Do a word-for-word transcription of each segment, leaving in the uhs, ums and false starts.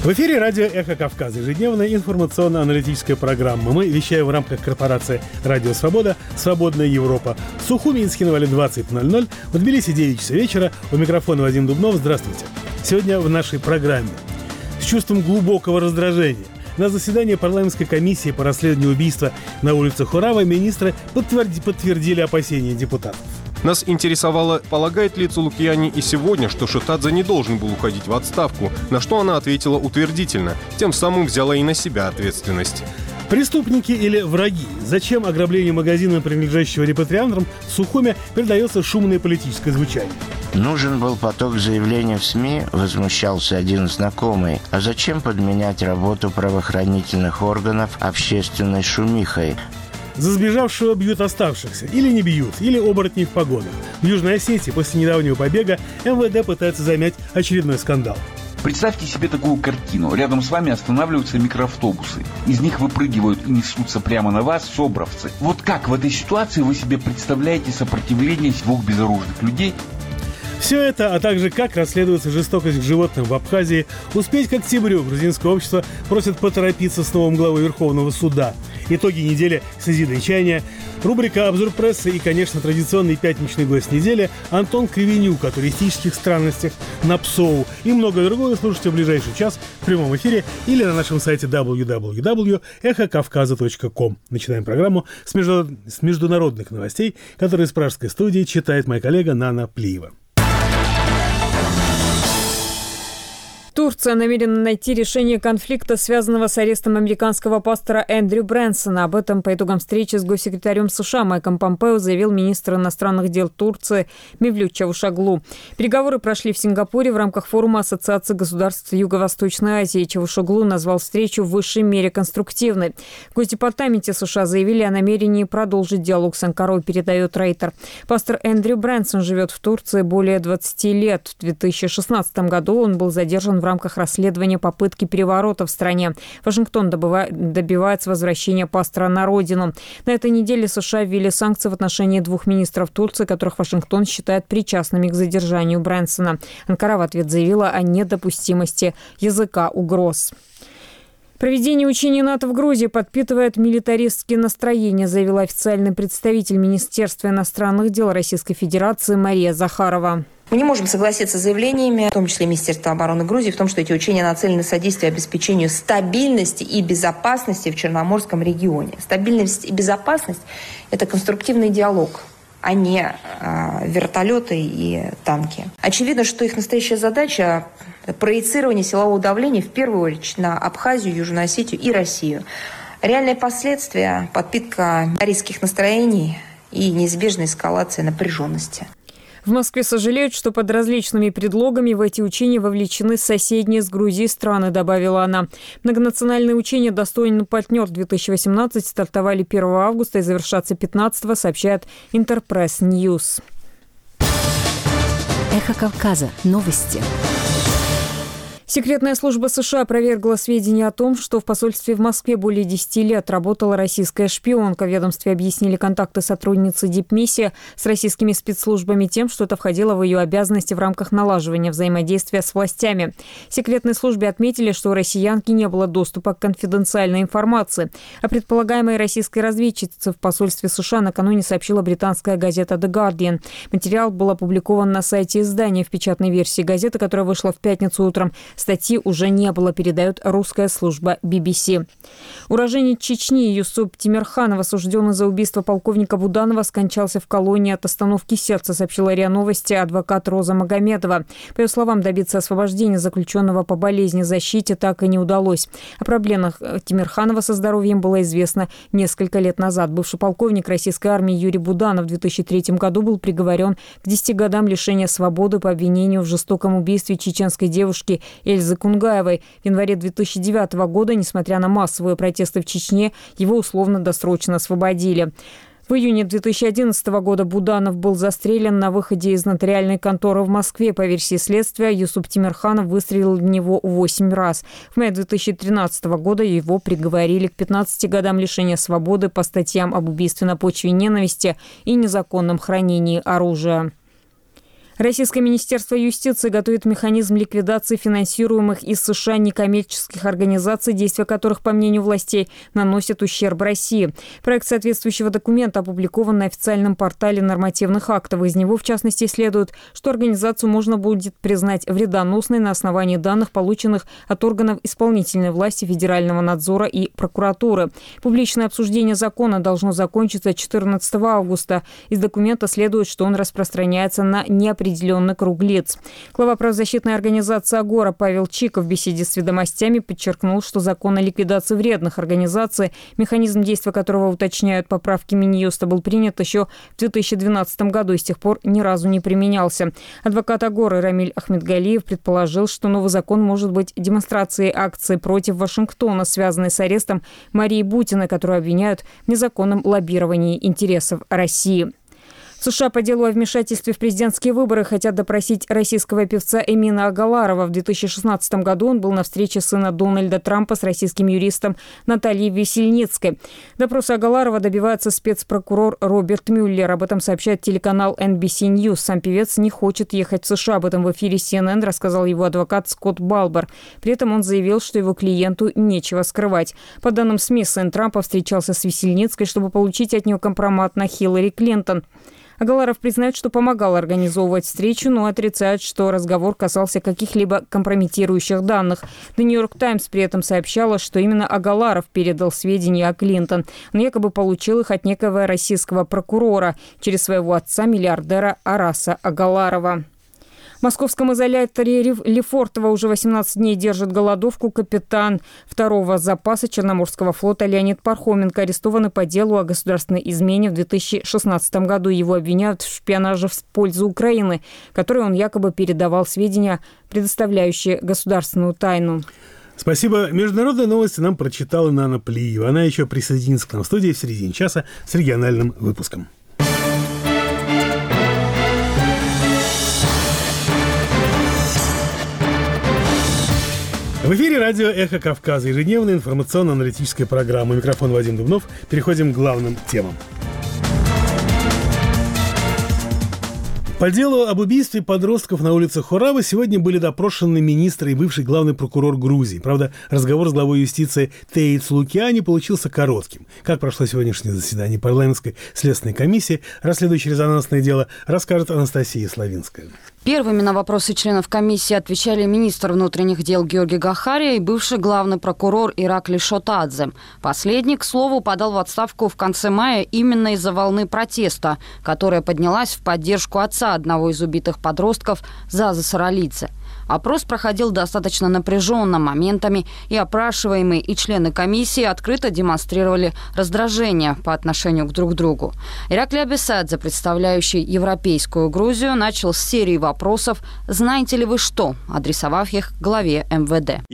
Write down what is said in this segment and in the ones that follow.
В эфире радио «Эхо Кавказа», ежедневная информационно-аналитическая программа. Мы вещаем в рамках корпорации «Радио Свобода», «Свободная Европа». В Сухуми и Скинвале двадцать ноль ноль, в Тбилиси девять часов вечера. У микрофона Вадим Дубнов. Здравствуйте. Сегодня в нашей программе с чувством глубокого раздражения на заседании парламентской комиссии по расследованию убийства на улице Хурава министры подтверди- подтвердили опасения депутатов. Нас интересовало, полагает ли Цулукияни и сегодня, что Шотадзе не должен был уходить в отставку, на что она ответила утвердительно, тем самым взяла и на себя ответственность. Преступники или враги? Зачем ограбление магазина, принадлежащего репатриантам, в Сухуме передается шумное политическое звучание? Нужен был поток заявлений в СМИ, возмущался один знакомый. А зачем подменять работу правоохранительных органов общественной шумихой? За сбежавшего бьют оставшихся. Или не бьют, или оборотни в погонах. В Южной Осетии после недавнего побега эм вэ дэ пытается замять очередной скандал. Представьте себе такую картину. Рядом с вами останавливаются микроавтобусы. Из них выпрыгивают и несутся прямо на вас собравцы. Вот как в этой ситуации вы себе представляете сопротивление двух безоружных людей? Все это, а также как расследуется жестокость к животным в Абхазии, успеть к октябрю грузинское общество просит поторопиться с новым главой Верховного суда. Итоги недели созидания, рубрика «Обзор прессы» и, конечно, традиционный пятничный гость недели Антон Кривенюк о туристических странностях на Псоу и многое другое слушайте в ближайший час в прямом эфире или на нашем сайте дабл ю дабл ю дабл ю точка эхо кавказа точка ком. Начинаем программу с, между... с международных новостей, которые из пражской студии читает моя коллега Нана Плиева. Турция намерена найти решение конфликта, связанного с арестом американского пастора Эндрю Брэнсона. Об этом по итогам встречи с госсекретарем США Майком Помпео заявил министр иностранных дел Турции Мевлют Чавушоглу. Переговоры прошли в Сингапуре в рамках форума Ассоциации государств Юго-Восточной Азии. Чавушоглу назвал встречу в высшей мере конструктивной. В Госдепартаменте США заявили о намерении продолжить диалог с Анкарой, передает Рейтер. Пастор Эндрю Брэнсон живет в Турции более двадцати лет. В две тысячи шестнадцатом году он был задержан в рамках расследования попытки переворота в стране. Вашингтон добывает, добивается возвращения пастора на родину. На этой неделе США ввели санкции в отношении двух министров Турции, которых Вашингтон считает причастными к задержанию Брэнсона. Анкара в ответ заявила о недопустимости языка угроз. Проведение учений НАТО в Грузии подпитывает милитаристские настроения, заявила официальный представитель Министерства иностранных дел Российской Федерации Мария Захарова. Мы не можем согласиться с заявлениями, в том числе Министерства обороны Грузии, в том, что эти учения нацелены на содействие обеспечению стабильности и безопасности в Черноморском регионе. Стабильность и безопасность – это конструктивный диалог, а не э, вертолеты и танки. Очевидно, что их настоящая задача – проецирование силового давления в первую очередь на Абхазию, Южную Осетию и Россию. Реальные последствия – подпитка арийских настроений и неизбежная эскалация напряженности. В Москве сожалеют, что под различными предлогами в эти учения вовлечены соседние с Грузией страны, добавила она. Многонациональные учения «Достойный партнер-две тысячи восемнадцать» стартовали первого августа и завершатся пятнадцатого, сообщает Интерпресс Ньюс. Эхо Кавказа. Новости. Секретная служба США опровергла сведения о том, что в посольстве в Москве более десяти лет работала российская шпионка. В ведомстве объяснили контакты сотрудницы дипмиссии с российскими спецслужбами тем, что это входило в ее обязанности в рамках налаживания взаимодействия с властями. В секретной службе отметили, что у россиянки не было доступа к конфиденциальной информации. О предполагаемой российской разведчице в посольстве США накануне сообщила британская газета The Guardian. Материал был опубликован на сайте издания в печатной версии газеты, которая вышла в пятницу утром. Статьи уже не было, передает русская служба би би си. Уроженец Чечни Юсуп Тимирханов, осужденный за убийство полковника Буданова, скончался в колонии от остановки сердца, сообщила РИА Новости адвокат Роза Магомедова. По ее словам, добиться освобождения заключенного по болезни защите так и не удалось. О проблемах Тимирханова со здоровьем было известно несколько лет назад. Бывший полковник российской армии Юрий Буданов в две тысячи третьем году был приговорен к десяти годам лишения свободы по обвинению в жестоком убийстве чеченской девушки Эльзы Кунгаевой. В январе две тысячи девятого года, несмотря на массовые протесты в Чечне, его условно-досрочно освободили. В июне две тысячи одиннадцатого года Буданов был застрелен на выходе из нотариальной конторы в Москве. По версии следствия, Юсуп Тимирханов выстрелил в него восемь раз. В мае две тысячи тринадцатого года его приговорили к пятнадцати годам лишения свободы по статьям об убийстве на почве ненависти и незаконном хранении оружия. Российское министерство юстиции готовит механизм ликвидации финансируемых из США некоммерческих организаций, действия которых, по мнению властей, наносят ущерб России. Проект соответствующего документа опубликован на официальном портале нормативных актов. Из него, в частности, следует, что организацию можно будет признать вредоносной на основании данных, полученных от органов исполнительной власти, федерального надзора и прокуратуры. Публичное обсуждение закона должно закончиться четырнадцатого августа. Из документа следует, что он распространяется на неопределенный определенный круг лиц. Глава правозащитной организации «Агора» Павел Чиков в беседе с «Ведомостями» подчеркнул, что закон о ликвидации вредных организаций, механизм действия которого уточняют поправки Минюста, был принят еще в две тысячи двенадцатом году и с тех пор ни разу не применялся. Адвокат «Агоры» Рамиль Ахмедгалиев предположил, что новый закон может быть демонстрацией акции против Вашингтона, связанной с арестом Марии Бутиной, которую обвиняют в незаконном лоббировании интересов России. В США по делу о вмешательстве в президентские выборы хотят допросить российского певца Эмина Агаларова. В две тысячи шестнадцатом году он был на встрече сына Дональда Трампа с российским юристом Натальей Весельницкой. Допроса Агаларова добивается спецпрокурор Роберт Мюллер. Об этом сообщает телеканал эн би си News. Сам певец не хочет ехать в США. Об этом в эфире си эн эн рассказал его адвокат Скотт Балбер. При этом он заявил, что его клиенту нечего скрывать. По данным СМИ, сын Трампа встречался с Весельницкой, чтобы получить от нее компромат на Хиллари Клинтон. Агаларов признает, что помогал организовывать встречу, но отрицает, что разговор касался каких-либо компрометирующих данных. The New York Times при этом сообщала, что именно Агаларов передал сведения о Клинтон. Он якобы получил их от некого российского прокурора через своего отца, миллиардера Араса Агаларова. В московском изоляторе Лефортово уже восемнадцать дней держит голодовку капитан второго запаса Черноморского флота Леонид Пархоменко, арестованный по делу о государственной измене в две тысячи шестнадцатом году. Его обвиняют в шпионаже в пользу Украины, которой он якобы передавал сведения, предоставляющие государственную тайну. Спасибо. Международные новости нам прочитала Нана Плиева. Она еще присоединится к нам в студии в середине часа с региональным выпуском. В эфире радио «Эхо Кавказа», ежедневная информационно-аналитическая программа. Микрофон Вадим Дубнов. Переходим к главным темам. По делу об убийстве подростков на улицах Хорава сегодня были допрошены министр и бывший главный прокурор Грузии. Правда, разговор с главой юстиции Тейтс Лукиани получился коротким. Как прошло сегодняшнее заседание парламентской следственной комиссии, расследующей резонансное дело, расскажет Анастасия Славинская. Первыми на вопросы членов комиссии отвечали министр внутренних дел Георгий Гахария и бывший главный прокурор Иракли Шотадзе. Последний, к слову, подал в отставку в конце мая именно из-за волны протеста, которая поднялась в поддержку отца одного из убитых подростков Зазы Саралидзе. Опрос проходил достаточно напряженно моментами, и опрашиваемые и члены комиссии открыто демонстрировали раздражение по отношению к друг другу. Иракли Абисадзе, представляющий европейскую Грузию, начал с серии вопросов «Знаете ли вы что?», адресовав их главе эм вэ дэ.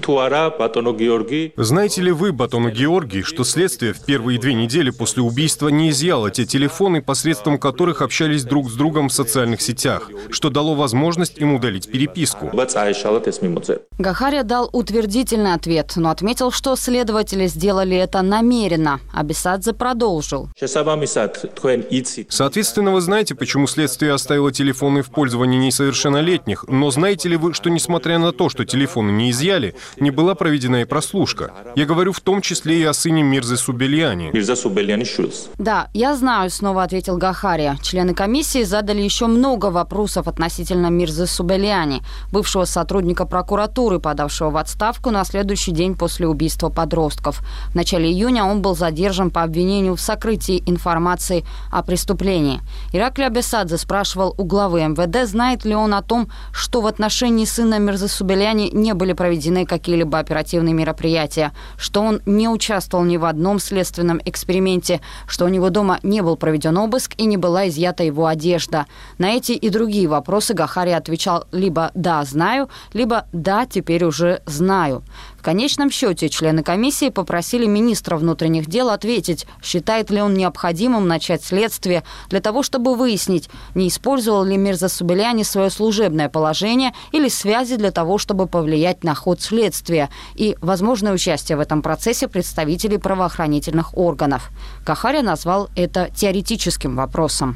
Знаете ли вы, Батону Георгий, что следствие в первые две недели после убийства не изъяло те телефоны, посредством которых общались друг с другом в социальных сетях, что дало возможность им удалить переписку? Гахария дал утвердительный ответ, но отметил, что следователи сделали это намеренно. Абисадзе продолжил. Соответственно, вы знаете, почему следствие оставило телефоны в пользовании несовершеннолетних, но знаете ли вы, что несмотря на то, что телефоны не изъяли, не была проведена и прослушка? Я говорю в том числе и о сыне Мирзы Субельяни. Да, я знаю, снова ответил Гахария. Члены комиссии задали еще много вопросов относительно Мирзы Субельяни, бывшего сотрудника прокуратуры, подавшего в отставку на следующий день после убийства подростков. В начале июня он был задержан по обвинению в сокрытии информации о преступлении. Иракли Абисадзе спрашивал у главы эм вэ дэ, знает ли он о том, что в отношении сына Мирзы Субельяни не были проведены какие-либо оперативные мероприятия, что он не участвовал ни в одном следственном эксперименте, что у него дома не был проведен обыск и не была изъята его одежда. На эти и другие вопросы Гахария отвечал либо «да, знаю», либо «да, теперь уже знаю». В конечном счете члены комиссии попросили министра внутренних дел ответить, считает ли он необходимым начать следствие для того, чтобы выяснить, не использовал ли Мирза Субеляни свое служебное положение или связи для того, чтобы повлиять на ход следствия и возможное участие в этом процессе представителей правоохранительных органов. Гахария назвал это теоретическим вопросом.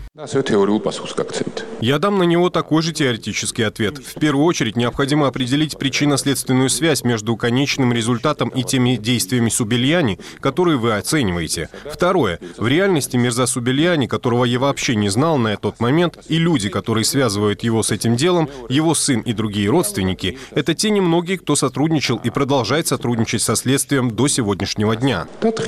Я дам на него такой же теоретический ответ. В первую очередь необходимо определить причинно-следственную связь между конечным результатом и теми действиями Субеляни, которые вы оцениваете. Второе. В реальности Мирза Субеляни, которого я вообще не знал на тот момент, и люди, которые связывают его с этим делом, его сын и другие родственники, это те немногие, кто сотрудничал и продолжает сотрудничать со следствием до сегодняшнего дня.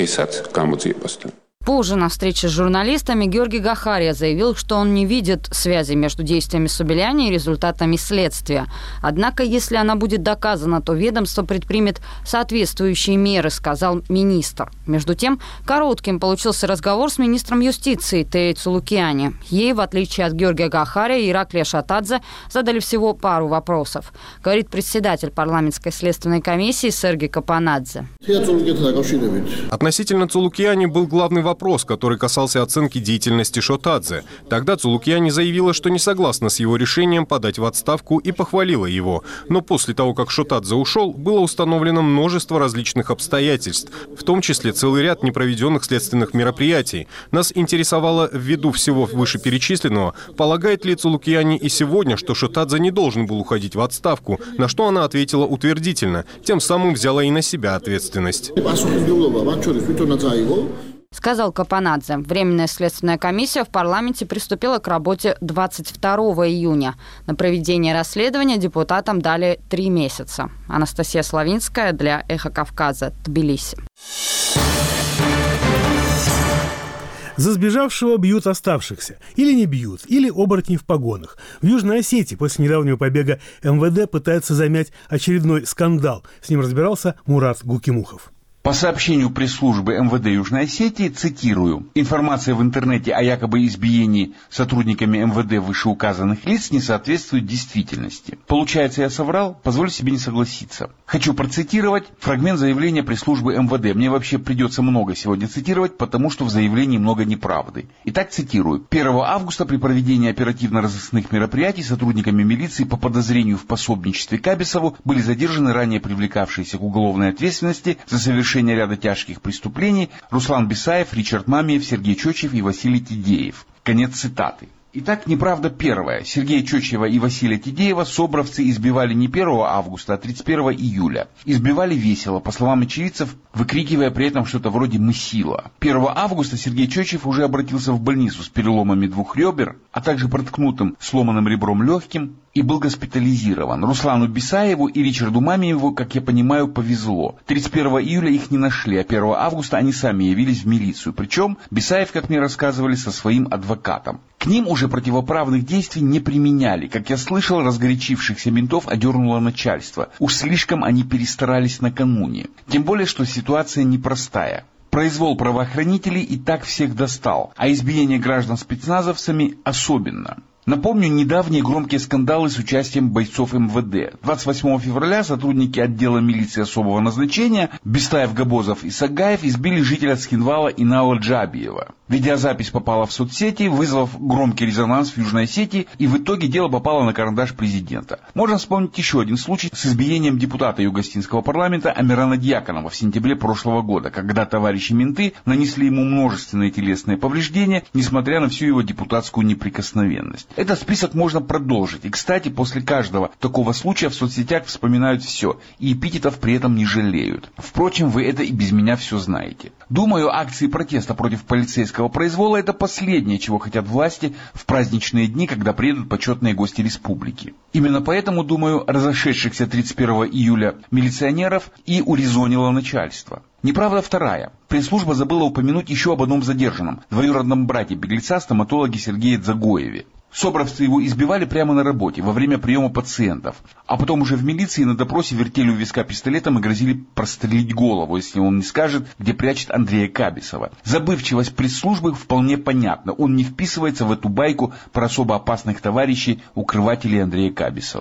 Позже на встрече с журналистами Георгий Гахария заявил, что он не видит связи между действиями Субеляни и результатами следствия. Однако, если она будет доказана, то ведомство предпримет соответствующие меры, сказал министр. Между тем, коротким получился разговор с министром юстиции Теей Цулукиани. Ей, в отличие от Георгия Гахария и Ираклия Шотадзе, задали всего пару вопросов, говорит председатель парламентской следственной комиссии Сергей Капанадзе. Относительно Цулукиани был главный вопрос. Вопрос, который касался оценки деятельности Шотадзе. Тогда Цулукиани заявила, что не согласна с его решением подать в отставку и похвалила его. Но после того, как Шотадзе ушел, было установлено множество различных обстоятельств, в том числе целый ряд непроведенных следственных мероприятий. Нас интересовало, ввиду всего вышеперечисленного, полагает ли Цулукиани и сегодня, что Шотадзе не должен был уходить в отставку, на что она ответила утвердительно, тем самым взяла и на себя ответственность. Сказал Капанадзе. Временная следственная комиссия в парламенте приступила к работе двадцать второго июня. На проведение расследования депутатам дали три месяца. Анастасия Славинская для «Эхо Кавказа», Тбилиси. За сбежавшего бьют оставшихся. Или не бьют, или оборотни в погонах. В Южной Осетии после недавнего побега эм вэ дэ пытается замять очередной скандал. С ним разбирался Мурат Гукимухов. По сообщению пресс-службы эм вэ дэ Южной Осетии, цитирую, «Информация в интернете о якобы избиении сотрудниками эм вэ дэ вышеуказанных лиц не соответствует действительности. Получается, я соврал? Позволю себе не согласиться. Хочу процитировать фрагмент заявления пресс-службы эм вэ дэ. Мне вообще придется много сегодня цитировать, потому что в заявлении много неправды. Итак, цитирую. первого августа при проведении оперативно-розыскных мероприятий сотрудниками милиции по подозрению в пособничестве Кабисову были задержаны ранее привлекавшиеся к уголовной ответственности за совершение ряда тяжких преступлений Руслан Бисаев, Ричард Мамиев, Сергей Чочев и Василий Тидеев. Конец цитаты. Итак, неправда первая. Сергея Чочева и Василия Тидеева собровцы избивали не первого августа, а тридцать первого июля. Избивали весело, по словам очевидцев, выкрикивая при этом что-то вроде «мы сила». первого августа Сергей Чочев уже обратился в больницу с переломами двух ребер, а также проткнутым сломанным ребром легким, и был госпитализирован. Руслану Бисаеву и Ричарду Мамиеву, как я понимаю, повезло. тридцать первого июля их не нашли, а первого августа они сами явились в милицию. Причем Бисаев, как мне рассказывали, со своим адвокатом. К ним уже противоправных действий не применяли. Как я слышал, разгорячившихся ментов одернуло начальство. Уж слишком они перестарались накануне. Тем более, что ситуация непростая. Произвол правоохранителей и так всех достал, а избиение граждан спецназовцами особенно. Напомню, недавние громкие скандалы с участием бойцов эм вэ дэ. двадцать восьмого февраля сотрудники отдела милиции особого назначения Бестаев, Габозов и Сагаев избили жителя Цхинвала Инала Джабиева. Видеозапись попала в соцсети, вызвав громкий резонанс в Южной Осетии, и в итоге дело попало на карандаш президента. Можно вспомнить еще один случай с избиением депутата Югостинского парламента Амирана Дьяконова в сентябре прошлого года, когда товарищи-менты нанесли ему множественные телесные повреждения, несмотря на всю его депутатскую неприкосновенность. Этот список можно продолжить. И, кстати, после каждого такого случая в соцсетях вспоминают все, и эпитетов при этом не жалеют. Впрочем, вы это и без меня все знаете. Думаю, акции протеста против полицейского произвола – это последнее, чего хотят власти в праздничные дни, когда приедут почетные гости республики. Именно поэтому, думаю, разошедшихся тридцать первого июля милиционеров и урезонило начальство. Неправда вторая. Пресс-служба забыла упомянуть еще об одном задержанном, двоюродном брате беглеца, стоматологе Сергее Дзагоеве. Собровцы его избивали прямо на работе, во время приема пациентов. А потом уже в милиции на допросе вертели у виска пистолетом и грозили прострелить голову, если он не скажет, где прячет Андрея Кабисова. Забывчивость пресс-службы вполне понятна. Он не вписывается в эту байку про особо опасных товарищей, укрывателей Андрея Кабисова.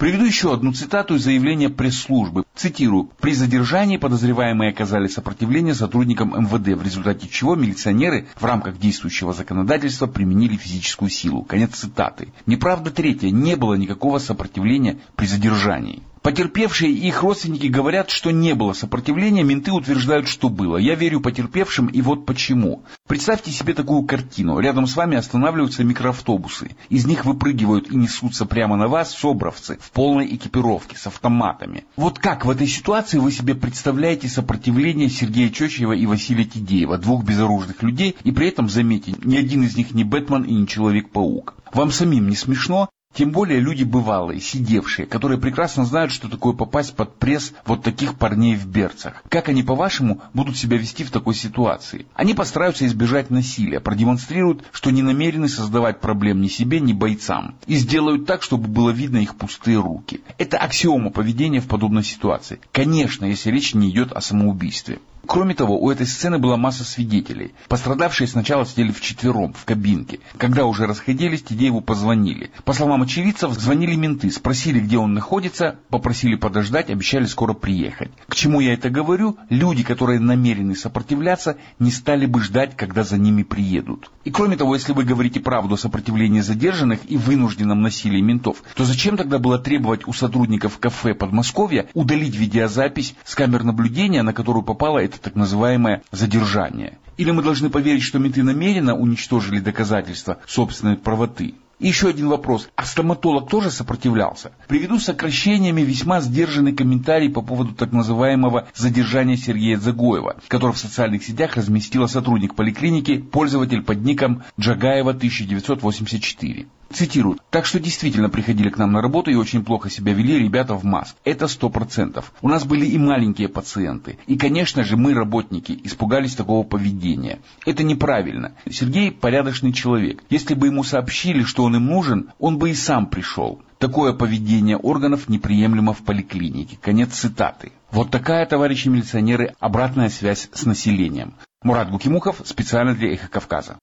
Приведу еще одну цитату из заявления пресс-службы. Цитирую. «При задержании подозреваемые оказали сопротивление сотрудникам эм вэ дэ, в результате чего милиционеры в рамках действующего законодательства применили физическую силу». Конец цитаты. Неправда третья. Не было никакого сопротивления при задержании. Потерпевшие и их родственники говорят, что не было сопротивления, менты утверждают, что было. Я верю потерпевшим, и вот почему. Представьте себе такую картину. Рядом с вами останавливаются микроавтобусы. Из них выпрыгивают и несутся прямо на вас собровцы в полной экипировке, с автоматами. Вот как в этой ситуации вы себе представляете сопротивление Сергея Чочева и Василия Тидеева, двух безоружных людей, и при этом, заметьте, ни один из них не Бэтмен и не Человек-паук. Вам самим не смешно? Тем более люди бывалые, сидевшие, которые прекрасно знают, что такое попасть под пресс вот таких парней в берцах. Как они, по-вашему, будут себя вести в такой ситуации? Они постараются избежать насилия, продемонстрируют, что не намерены создавать проблем ни себе, ни бойцам. И сделают так, чтобы было видно их пустые руки. Это аксиома поведения в подобной ситуации. Конечно, если речь не идет о самоубийстве. Кроме того, у этой сцены была масса свидетелей. Пострадавшие сначала сидели вчетвером, в кабинке. Когда уже расходились, Тидееву позвонили. По словам очевидцев, звонили менты, спросили, где он находится, попросили подождать, обещали скоро приехать. К чему я это говорю? Люди, которые намерены сопротивляться, не стали бы ждать, когда за ними приедут. И кроме того, если вы говорите правду о сопротивлении задержанных и вынужденном насилии ментов, то зачем тогда было требовать у сотрудников кафе Подмосковья удалить видеозапись с камер наблюдения, на которую попала эта так называемое задержание? Или мы должны поверить, что менты намеренно уничтожили доказательства собственной правоты? И еще один вопрос. А стоматолог тоже сопротивлялся? Приведу сокращениями весьма сдержанный комментарий по поводу так называемого задержания Сергея Дзагоева, который в социальных сетях разместила сотрудник поликлиники, пользователь под ником Джагаева тысяча девятьсот восемьдесят четыре. Цитирую. «Так что действительно приходили к нам на работу и очень плохо себя вели ребята в маске. Это сто процентов. У нас были и маленькие пациенты. И, конечно же, мы, работники, испугались такого поведения. Это неправильно. Сергей порядочный человек. Если бы ему сообщили, что он им нужен, он бы и сам пришел. Такое поведение органов неприемлемо в поликлинике». Конец цитаты. Вот такая, товарищи милиционеры, обратная связь с населением. Мурат Гукимухов, специально для «Эхо Кавказа».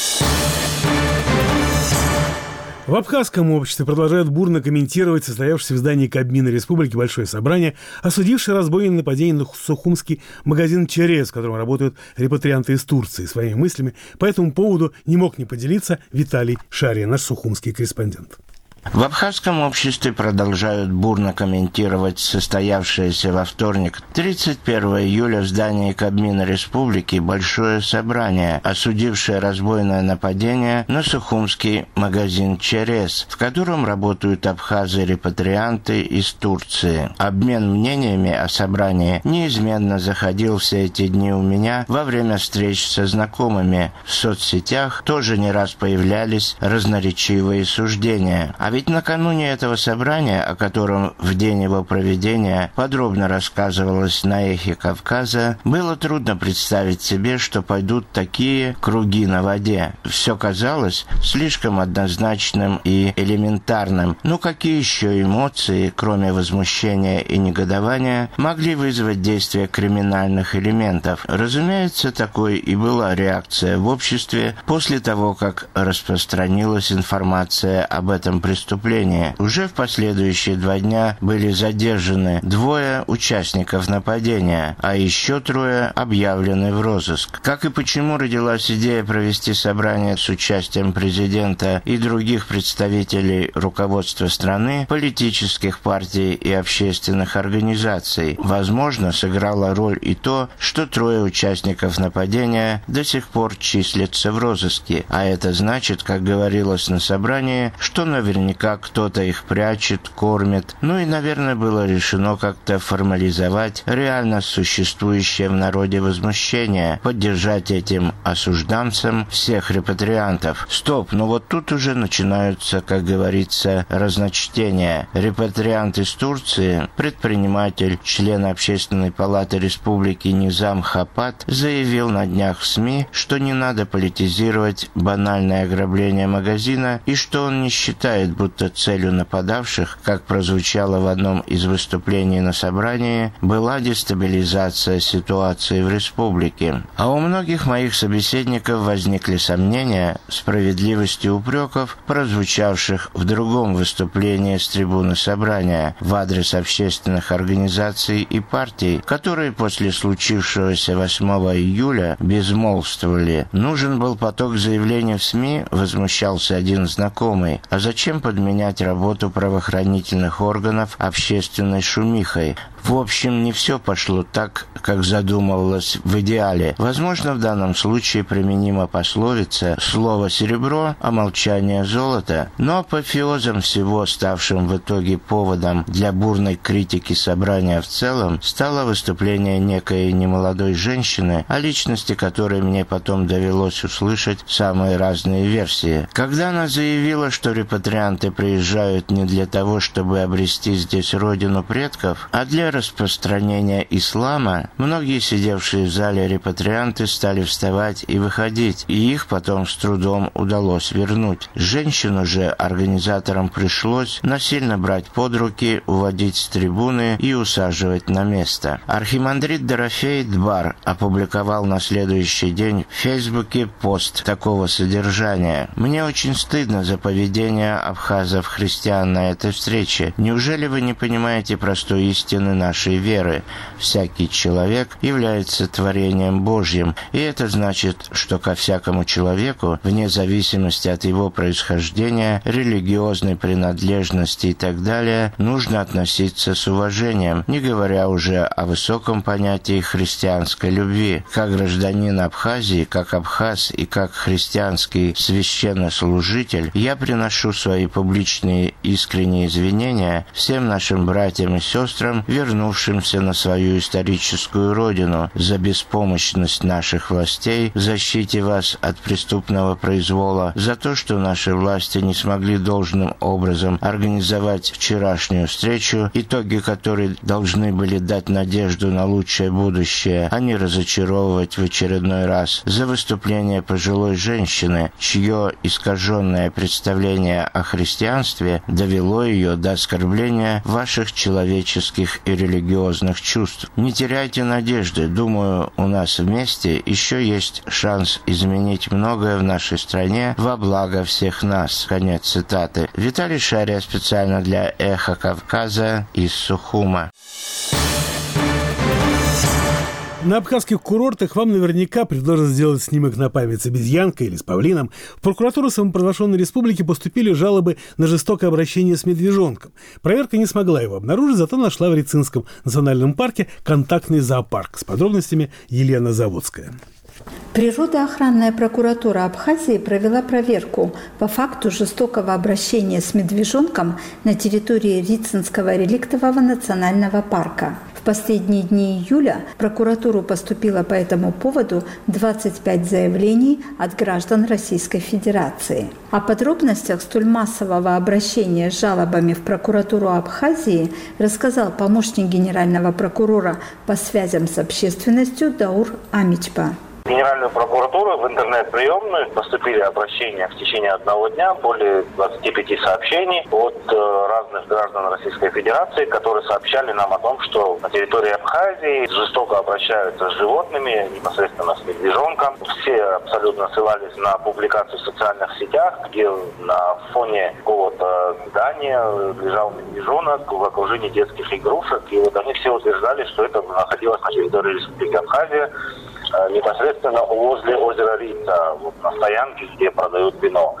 В Абхазском обществе продолжают бурно комментировать состоявшееся в здании Кабмина Республики большое собрание, осудившее разбойное нападение на сухумский магазин «Через», в котором работают репатрианты из Турции. Своими мыслями по этому поводу не мог не поделиться Виталий Шария, наш сухумский корреспондент. В Абхазском обществе продолжают бурно комментировать состоявшееся во вторник, тридцать первого июля в здании Кабмина Республики большое собрание, осудившее разбойное нападение на сухумский магазин «Через», в котором работают абхазы-репатрианты из Турции. Обмен мнениями о собрании неизменно заходил все эти дни у меня во время встреч со знакомыми. В соцсетях тоже не раз появлялись разноречивые суждения. А ведь накануне этого собрания, о котором в день его проведения подробно рассказывалось на «Эхе Кавказа», было трудно представить себе, что пойдут такие круги на воде. Все казалось слишком однозначным и элементарным. Ну какие еще эмоции, кроме возмущения и негодования, могли вызвать действие криминальных элементов? Разумеется, такой и была реакция в обществе после того, как распространилась информация об этом преступлении. Уже в последующие два дня были задержаны двое участников нападения, а еще трое объявлены в розыск. Как и почему родилась идея провести собрание с участием президента и других представителей руководства страны, политических партий и общественных организаций? Возможно, сыграла роль и то, что трое участников нападения до сих пор числятся в розыске, а это значит, как говорилось на собрании, что наверняка кто-то их прячет, кормит. Ну и, наверное, было решено как-то формализовать реально существующее в народе возмущение, поддержать этим осужденцам всех репатриантов. Стоп, но вот тут уже начинаются, как говорится, разночтения. Репатриант из Турции, предприниматель, член Общественной палаты Республики Низам Хапат, заявил на днях в СМИ, что не надо политизировать банальное ограбление магазина и что он не считает, будто целью нападавших, как прозвучало в одном из выступлений на собрании, была дестабилизация ситуации в республике. А у многих моих собеседников возникли сомнения в справедливости упреков, прозвучавших в другом выступлении с трибуны собрания в адрес общественных организаций и партий, которые после случившегося восьмого июля безмолвствовали. Нужен был поток заявлений в СМИ, возмущался один знакомый. А зачем подменять работу правоохранительных органов общественной шумихой? В общем, не все пошло так, как задумывалось в идеале. Возможно, в данном случае применима пословица «слово серебро, а молчание золото», но апофеозом всего, ставшим в итоге поводом для бурной критики собрания в целом, стало выступление некой немолодой женщины, о личности которой мне потом довелось услышать самые разные версии. Когда она заявила, что репатрианты приезжают не для того, чтобы обрести здесь родину предков, а для распространения ислама, многие сидевшие в зале репатрианты стали вставать и выходить, и их потом с трудом удалось вернуть. Женщину же организаторам пришлось насильно брать под руки, уводить с трибуны и усаживать на место. Архимандрит Дорофей Дбар опубликовал на следующий день в Фейсбуке пост такого содержания. «Мне очень стыдно за поведение абхазов-христиан на этой встрече. Неужели вы не понимаете простой истины нашей веры? Всякий человек является творением Божьим, и это значит, что ко всякому человеку, вне зависимости от его происхождения, религиозной принадлежности и так далее, нужно относиться с уважением, не говоря уже о высоком понятии христианской любви. Как гражданин Абхазии, как абхаз и как христианский священнослужитель, я приношу свои публичные искренние извинения всем нашим братьям и сестрам, вернувшимся на свою историческую родину, за беспомощность наших властей в защите вас от преступного произвола, за то, что наши власти не смогли должным образом организовать вчерашнюю встречу, итоги которой должны были дать надежду на лучшее будущее, а не разочаровывать в очередной раз, за выступление пожилой женщины, чье искаженное представление о христианстве довело ее до оскорбления ваших человеческих и религиозных чувств. Не теряйте надежды. Думаю, у нас вместе еще есть шанс изменить многое в нашей стране во благо всех нас». Конец цитаты. Виталий Шария специально для «Эхо Кавказа» из Сухума. На абхазских курортах вам наверняка предложат сделать снимок на память с обезьянкой или с павлином. В прокуратуру самопровозглашенной республики поступили жалобы на жестокое обращение с медвежонком. Проверка не смогла его обнаружить, зато нашла в Рицинском национальном парке контактный зоопарк. С подробностями Елена Заводская. Природоохранная прокуратура Абхазии провела проверку по факту жестокого обращения с медвежонком на территории Рицинского реликтового национального парка. В последние дни июля в прокуратуру поступило по этому поводу двадцать пять заявлений от граждан Российской Федерации. О подробностях столь массового обращения с жалобами в прокуратуру Абхазии рассказал помощник генерального прокурора по связям с общественностью Даур Амичпа. В Генеральную прокуратуру в интернет-приемную поступили обращения в течение одного дня, более двадцати пяти сообщений от э, разных граждан Российской Федерации, которые сообщали нам о том, что на территории Абхазии жестоко обращаются с животными, непосредственно с медвежонком. Все абсолютно ссылались на публикацию в социальных сетях, где на фоне какого-то здания лежал медвежонок в окружении детских игрушек. И вот они все утверждали, что это находилось на территории Республики Абхазия, непосредственно возле озера Рица, вот на стоянке, где продают вино.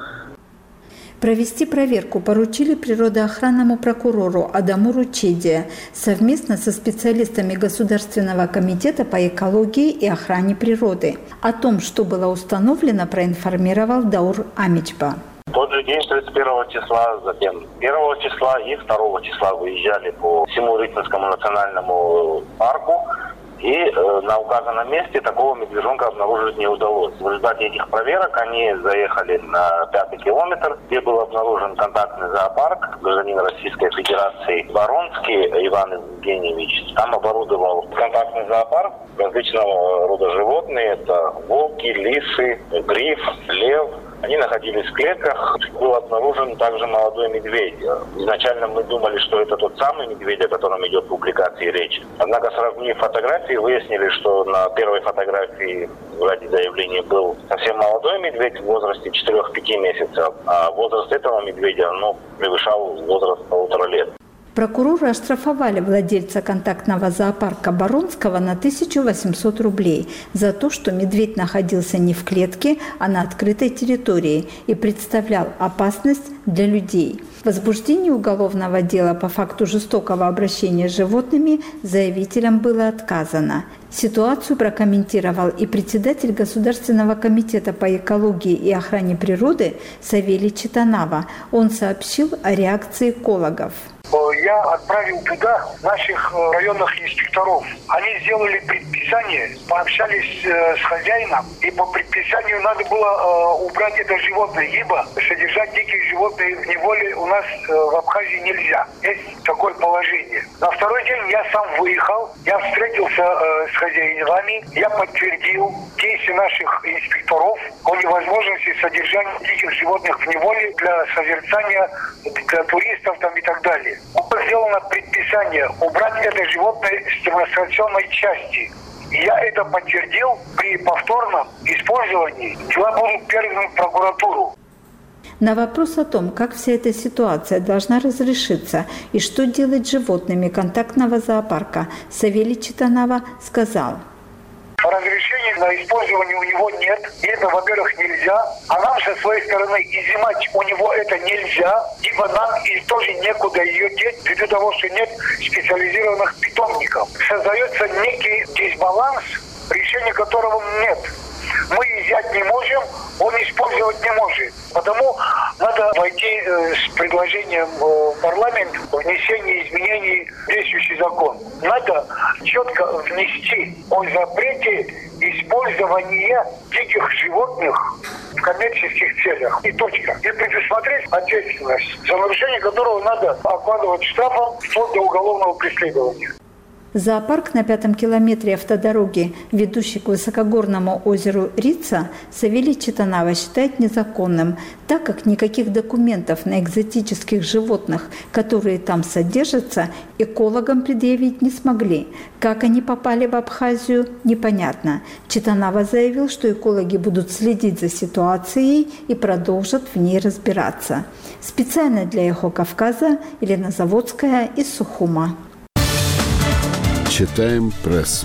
Провести проверку поручили природоохранному прокурору Адамуру Чеде совместно со специалистами Государственного комитета по экологии и охране природы. О том, что было установлено, проинформировал Даур Амичпа. В тот же день, тридцать первого числа, затем первого числа и второго числа выезжали по всему Рицинскому национальному парку. И э, на указанном месте такого медвежонка обнаружить не удалось. В результате этих проверок они заехали на пятый километр, где был обнаружен контактный зоопарк гражданина Российской Федерации Баронский Иван Евгеньевич. Там оборудовал контактный зоопарк различного рода животные. Это волки, лисы, гриф, лев, Они находились в клетках. Был обнаружен также молодой медведь. Изначально мы думали, что это тот самый медведь, о котором идет в публикации речь. Однако, сравнив фотографии, выяснили, что на первой фотографии ради заявления был совсем молодой медведь в возрасте четырех-пяти месяцев, а возраст этого медведя ну, превышал возраст полутора лет. Прокуроры оштрафовали владельца контактного зоопарка Баронского на тысячу восемьсот рублей за то, что медведь находился не в клетке, а на открытой территории и представлял опасность для людей. В возбуждении уголовного дела по факту жестокого обращения с животными заявителям было отказано. Ситуацию прокомментировал и председатель Государственного комитета по экологии и охране природы Савелий Читанава. Он сообщил о реакции экологов. Я отправил туда наших районных инспекторов. Они сделали предписание, пообщались с хозяином, и по предписанию надо было убрать это животное, ибо содержать диких животных в неволе у нас в Абхазии нельзя. Есть такое положение. На второй день я сам выехал, я встретился с хозяевами, я подтвердил действия наших инспекторов о невозможности содержания диких животных в неволе для созерцания, для туристов там и так далее. Было сделано предписание убрать это животное с демонстрационной части. И я это подтвердил. При повторном использовании дела будут переданы в прокуратуру. На вопрос о том, как вся эта ситуация должна разрешиться и что делать с животными контактного зоопарка, Савелий Читанава сказал: разрешения на использование у него нет. И это, во-первых, нельзя. А нам со своей стороны изымать у него это нельзя, ибо нам и тоже некуда ее деть, ввиду того, что нет специализированных питомников. Создается некий дисбаланс, решения которого нет. Мы изъять не можем, он использовать не может. Потому надо войти э, с предложением в парламент внесения изменений в действующий закон. Надо четко внести о запрете использования диких животных в коммерческих целях. И точка. И предусмотреть ответственность, за нарушение которого надо окладывать штрафом вплоть до уголовного преследования. Зоопарк на пятом километре автодороги, ведущей к высокогорному озеру Рица, Савелий Читанава считает незаконным, так как никаких документов на экзотических животных, которые там содержатся, экологам предъявить не смогли. Как они попали в Абхазию, непонятно. Читанава заявил, что экологи будут следить за ситуацией и продолжат в ней разбираться. Специально для «Эхо Кавказа» Елена Заводская из Сухума. Читаем прессу.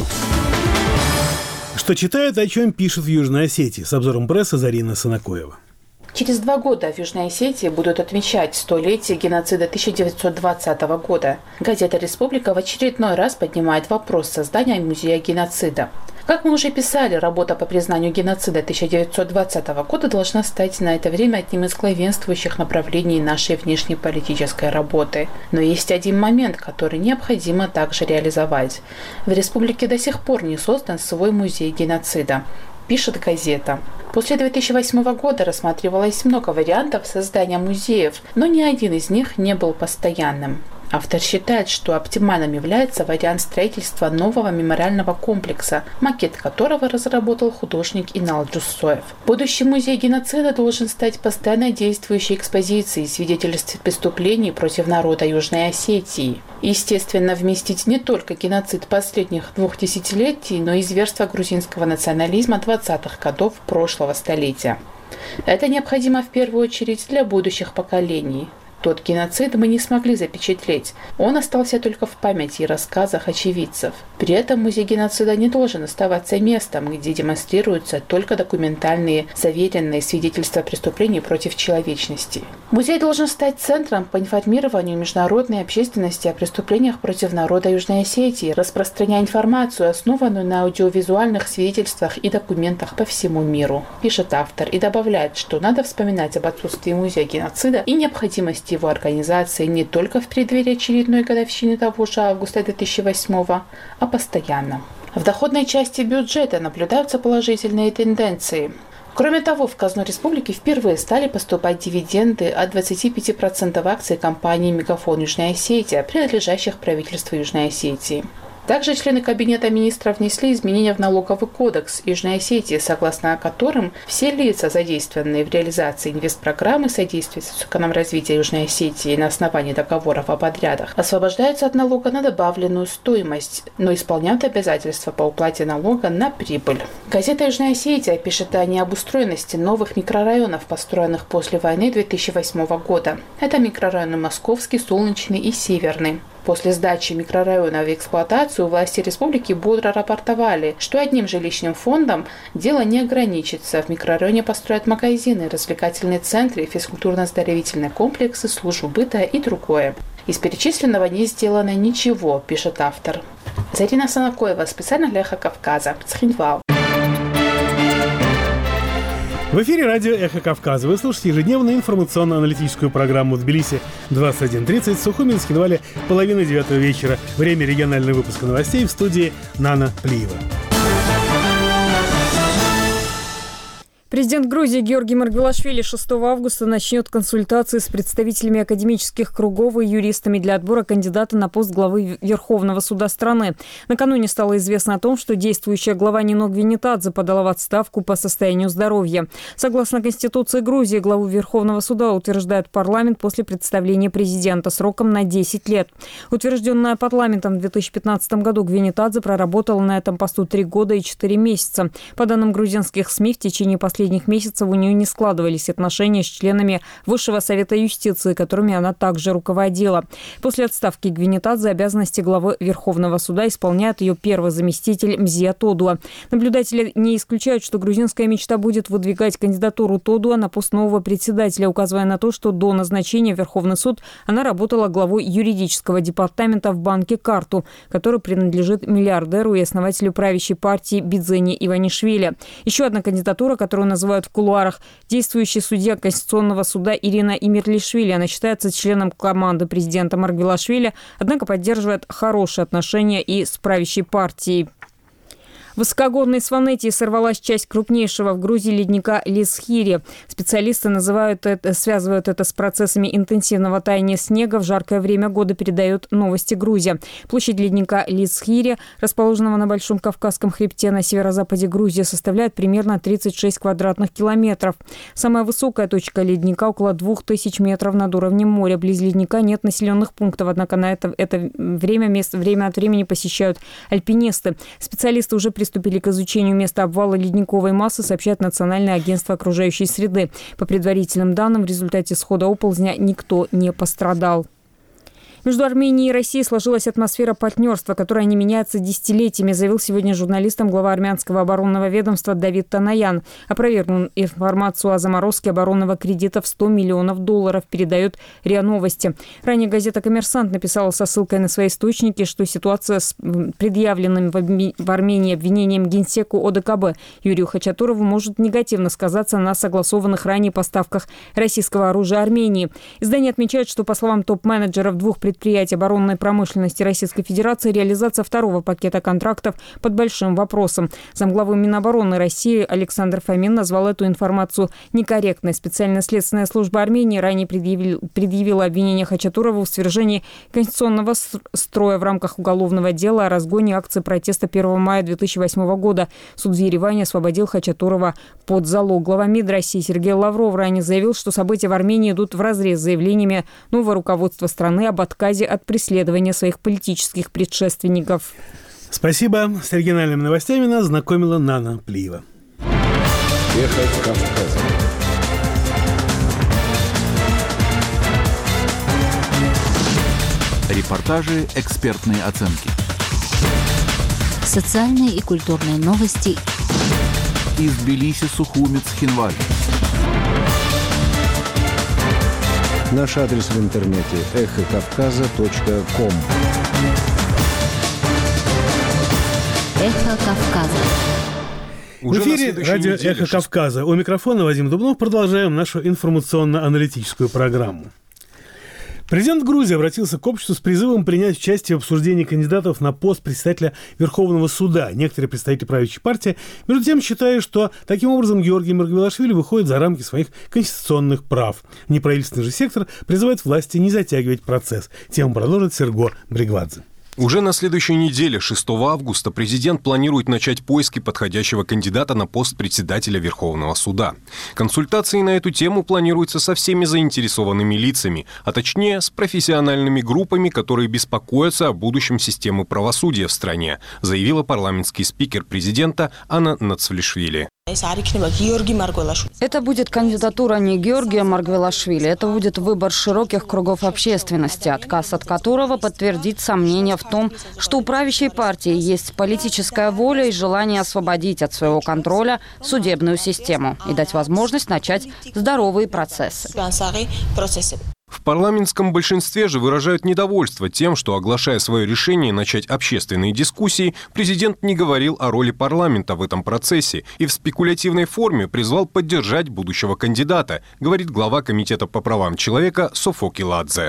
Что читают, о чем пишут в Южной Осетии. С обзором прессы Зарина Санакоева. Через два года в Южной Осетии будут отмечать столетие геноцида тысяча девятьсот двадцатого года. Газета «Республика» в очередной раз поднимает вопрос создания музея геноцида. Как мы уже писали, работа по признанию геноцида тысяча девятьсот двадцатого года должна стать на это время одним из главенствующих направлений нашей внешнеполитической работы. Но есть один момент, который необходимо также реализовать. В республике до сих пор не создан свой музей геноцида, пишет газета. После две тысячи восьмого года рассматривалось много вариантов создания музеев, но ни один из них не был постоянным. Автор считает, что оптимальным является вариант строительства нового мемориального комплекса, макет которого разработал художник Инал Джуссоев. Будущий музей геноцида должен стать постоянно действующей экспозицией свидетельств преступлений против народа Южной Осетии. Естественно, вместить не только геноцид последних двух десятилетий, но и зверство грузинского национализма двадцатых годов прошлого столетия. Это необходимо в первую очередь для будущих поколений. Тот геноцид мы не смогли запечатлеть. Он остался только в памяти и рассказах очевидцев. При этом музей геноцида не должен оставаться местом, где демонстрируются только документальные, заверенные свидетельства преступлений против человечности. Музей должен стать центром по информированию международной общественности о преступлениях против народа Южной Осетии, распространяя информацию, основанную на аудиовизуальных свидетельствах и документах по всему миру, пишет автор и добавляет, что надо вспоминать об отсутствии музея геноцида и необходимости его организации не только в преддверии очередной годовщины того же августа две тысячи восьмого, а постоянно. В доходной части бюджета наблюдаются положительные тенденции. Кроме того, в казну республики впервые стали поступать дивиденды от двадцати пяти процентов акций компании «Мегафон Южная Осетия», принадлежащих правительству Южной Осетии. Также члены Кабинета министров внесли изменения в налоговый кодекс Южной Осетии, согласно которым все лица, задействованные в реализации инвестпрограммы содействия социальному развитию Южной Осетии на основании договоров о подрядах, освобождаются от налога на добавленную стоимость, но исполняют обязательства по уплате налога на прибыль. Газета «Южная Осетия» пишет о необустроенности новых микрорайонов, построенных после войны две тысячи восьмого года. Это микрорайоны Московский, Солнечный и Северный. После сдачи микрорайона в эксплуатацию власти республики бодро рапортовали, что одним жилищным фондом дело не ограничится. В микрорайоне построят магазины, развлекательные центры, физкультурно-оздоровительные комплексы, службу быта и другое. Из перечисленного не сделано ничего, пишет автор. Зарина Санакоева, специально для «Эхо Кавказа», Цхинвал. В эфире радио «Эхо Кавказа». Вы слушаете ежедневную информационно-аналитическую программу в Тбилиси двадцать один тридцать, в Сухуми, Цхинвале половина девятого вечера. Время регионального выпуска новостей в студии Нана Плиева. Президент Грузии Георгий Маргвелашвили шестого августа начнет консультации с представителями академических кругов и юристами для отбора кандидата на пост главы Верховного суда страны. Накануне стало известно о том, что действующая глава Нино Гвинетадзе подала в отставку по состоянию здоровья. Согласно Конституции Грузии, главу Верховного суда утверждает парламент после представления президента сроком на десять лет. Утвержденная парламентом в две тысячи пятнадцатом году, Гвинетадзе проработала на этом посту три года и четыре месяца. По данным грузинских СМИ, в течение последних последних месяцев у нее не складывались отношения с членами Высшего совета юстиции, которыми она также руководила. После отставки Гвинетадзе обязанности главы Верховного суда исполняет ее первый заместитель Мзия Тодуа. Наблюдатели не исключают, что грузинская мечта будет выдвигать кандидатуру Тодуа на пост нового председателя, указывая на то, что до назначения в Верховный суд она работала главой юридического департамента в банке «Карту», который принадлежит миллиардеру и основателю правящей партии Бидзени Иванишвили. Еще одна кандидатура, которую называют в кулуарах, действующий судья Конституционного суда Ирина Имирлишвили. Она считается членом команды президента Маргвелашвили, однако поддерживает хорошие отношения и с правящей партией. В высокогорной Сванетии сорвалась часть крупнейшего в Грузии ледника Лисхири. Специалисты называют это, связывают это с процессами интенсивного таяния снега. В жаркое время года, передает Новости Грузия. Площадь ледника Лисхири, расположенного на Большом Кавказском хребте на северо-западе Грузии, составляет примерно тридцать шесть квадратных километров. Самая высокая точка ледника около двух тысяч метров над уровнем моря. Близ ледника нет населенных пунктов, однако на это, это время, место, время от времени посещают альпинисты. Специалисты уже приступили Приступили к изучению места обвала ледниковой массы, сообщает Национальное агентство окружающей среды. По предварительным данным, в результате схода оползня никто не пострадал. Между Арменией и Россией сложилась атмосфера партнерства, которая не меняется десятилетиями, заявил сегодня журналистам глава армянского оборонного ведомства Давид Танаян. Опровергнул информацию о заморозке оборонного кредита в сто миллионов долларов, передает РИА Новости. Ранее газета «Коммерсант» написала со ссылкой на свои источники, что ситуация с предъявленным в Армении обвинением генсеку ОДКБ Юрию Хачатурову может негативно сказаться на согласованных ранее поставках российского оружия Армении. Издание отмечает, что, по словам топ-менеджеров двух предприятий, предприятий оборонной промышленности Российской Федерации, реализация второго пакета контрактов под большим вопросом. Замглавы Минобороны России Александр Фомин назвал эту информацию некорректной. Специальная следственная служба Армении ранее предъявил, предъявила обвинение Хачатурову в свержении конституционного строя в рамках уголовного дела о разгоне акции протеста первого мая две тысячи восьмого года. Суд в Ереване освободил Хачатурова под залог. Глава МИД России Сергей Лавров ранее заявил, что события в Армении идут вразрез с заявлениями нового руководства страны об отказе от преследования своих политических предшественников. Спасибо. С региональными новостями нас знакомила Нана Плиева. Эхо Кавказа. Репортажи, экспертные оценки. Социальные и культурные новости. Из Тбилиси, Сухуми, Цхинвале. Наш адрес в интернете эхо кавказа точка ком. Эхо Кавказа. В эфире радио «Эхо Кавказа». У микрофона Вадим Дубнов. Продолжаем нашу информационно-аналитическую программу. Президент Грузии обратился к обществу с призывом принять участие в обсуждении кандидатов на пост председателя Верховного суда. Некоторые представители правящей партии, между тем, считают, что таким образом Георгий Маргвелашвили выходит за рамки своих конституционных прав. Неправительственный же сектор призывает власти не затягивать процесс. Тему продолжит Серго Бригвадзе. Уже на следующей неделе, шестого августа, президент планирует начать поиски подходящего кандидата на пост председателя Верховного суда. Консультации на эту тему планируются со всеми заинтересованными лицами, а точнее с профессиональными группами, которые беспокоятся о будущем системы правосудия в стране, заявила парламентский спикер президента Анна Нацвлишвили. Это будет кандидатура не Георгия Маргвелашвили, это будет выбор широких кругов общественности, отказ от которого подтвердит сомнения в том, что у правящей партии есть политическая воля и желание освободить от своего контроля судебную систему и дать возможность начать здоровые процессы. В парламентском большинстве же выражают недовольство тем, что, оглашая свое решение начать общественные дискуссии, президент не говорил о роли парламента в этом процессе и в спекулятивной форме призвал поддержать будущего кандидата, говорит глава Комитета по правам человека Софо Киладзе.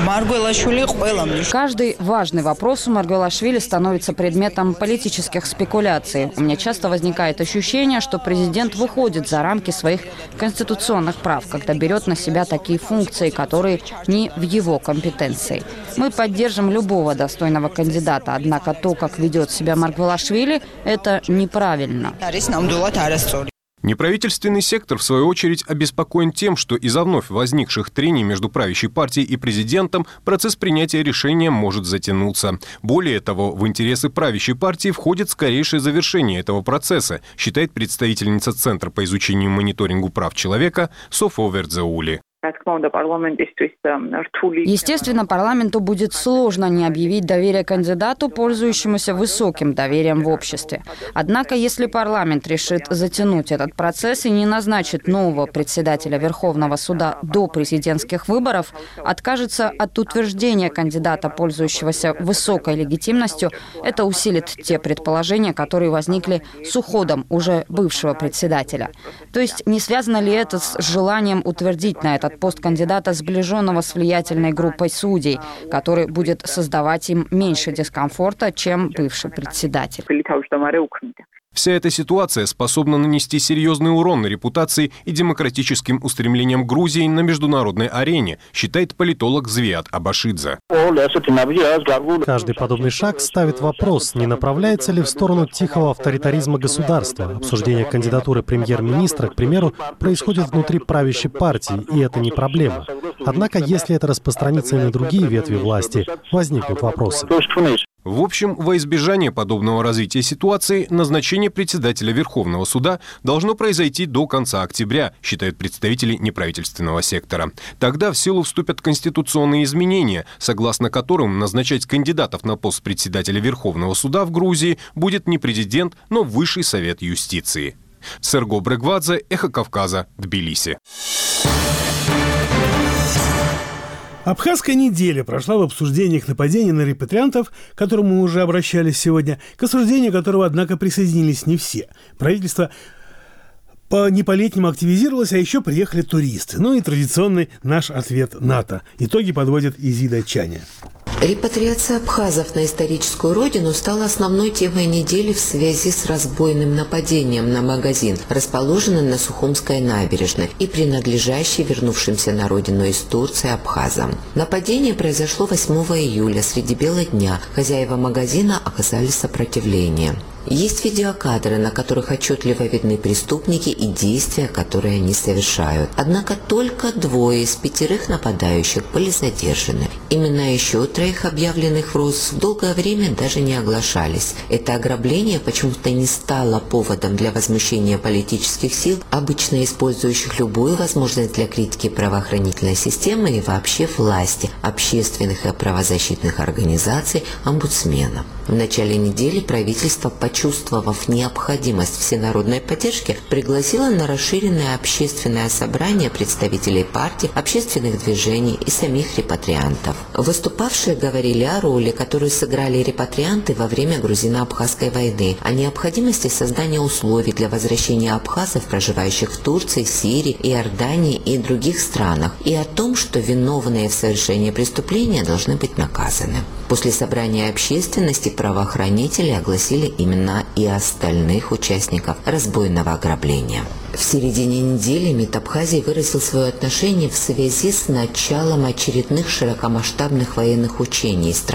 Каждый важный вопрос у Маргвелашвили становится предметом политических спекуляций. У меня часто возникает ощущение, что президент выходит за рамки своих конституционных прав, когда берет на себя такие функции, которые не в его компетенции. Мы поддержим любого достойного кандидата, однако то, как ведет себя Маргвелашвили, это неправильно. Неправительственный сектор, в свою очередь, обеспокоен тем, что из-за вновь возникших трений между правящей партией и президентом процесс принятия решения может затянуться. Более того, в интересы правящей партии входит скорейшее завершение этого процесса, считает представительница Центра по изучению и мониторингу прав человека Софо Вердзеули. Естественно, парламенту будет сложно не объявить доверие кандидату, пользующемуся высоким доверием в обществе. Однако, если парламент решит затянуть этот процесс и не назначит нового председателя Верховного суда до президентских выборов, откажется от утверждения кандидата, пользующегося высокой легитимностью, это усилит те предположения, которые возникли с уходом уже бывшего председателя. То есть, не связано ли это с желанием утвердить на этот пост кандидата, сближенного с влиятельной группой судей, который будет создавать им меньше дискомфорта, чем бывший председатель? Вся эта ситуация способна нанести серьезный урон на репутации и демократическим устремлениям Грузии на международной арене, считает политолог Звиат Абашидзе. Каждый подобный шаг ставит вопрос, не направляется ли в сторону тихого авторитаризма государства. Обсуждение кандидатуры премьер-министра, к примеру, происходит внутри правящей партии, и это не проблема. Однако, если это распространится и на другие ветви власти, возникнут вопросы. В общем, во избежание подобного развития ситуации, назначение председателя Верховного суда должно произойти до конца октября, считают представители неправительственного сектора. Тогда в силу вступят конституционные изменения, согласно которым назначать кандидатов на пост председателя Верховного суда в Грузии будет не президент, но Высший совет юстиции. Серго Брегвадзе, Эхо Кавказа, Тбилиси. Абхазская неделя прошла в обсуждениях нападений на репатриантов, к которому мы уже обращались сегодня, к осуждению которого, однако, присоединились не все. Правительство по, не по-летнему активизировалось, а еще приехали туристы. Ну и традиционный наш ответ НАТО. Итоги подводит Изида Чаня. Репатриация абхазов на историческую родину стала основной темой недели в связи с разбойным нападением на магазин, расположенный на Сухумской набережной и принадлежащий вернувшимся на родину из Турции абхазам. Нападение произошло восьмого июля среди бела дня. Хозяева магазина оказали сопротивление. Есть видеокадры, на которых отчетливо видны преступники и действия, которые они совершают. Однако только двое из пятерых нападающих были задержаны. Имена еще троих, объявленных в розыск, долгое время даже не оглашались. Это ограбление почему-то не стало поводом для возмущения политических сил, обычно использующих любую возможность для критики правоохранительной системы и вообще власти, общественных и правозащитных организаций, омбудсмена. В начале недели правительство, почувствовав необходимость всенародной поддержки, пригласило на расширенное общественное собрание представителей партий, общественных движений и самих репатриантов. Выступавшие говорили о роли, которую сыграли репатрианты во время грузино-абхазской войны, о необходимости создания условий для возвращения абхазов, проживающих в Турции, Сирии, Иордании и других странах, и о том, что виновные в совершении преступления должны быть наказаны. После собрания общественности правоохранители огласили имена и остальных участников разбойного ограбления. В середине недели МИД Абхазии выразил свое отношение в связи с началом очередных широкомасштабных военных учений стран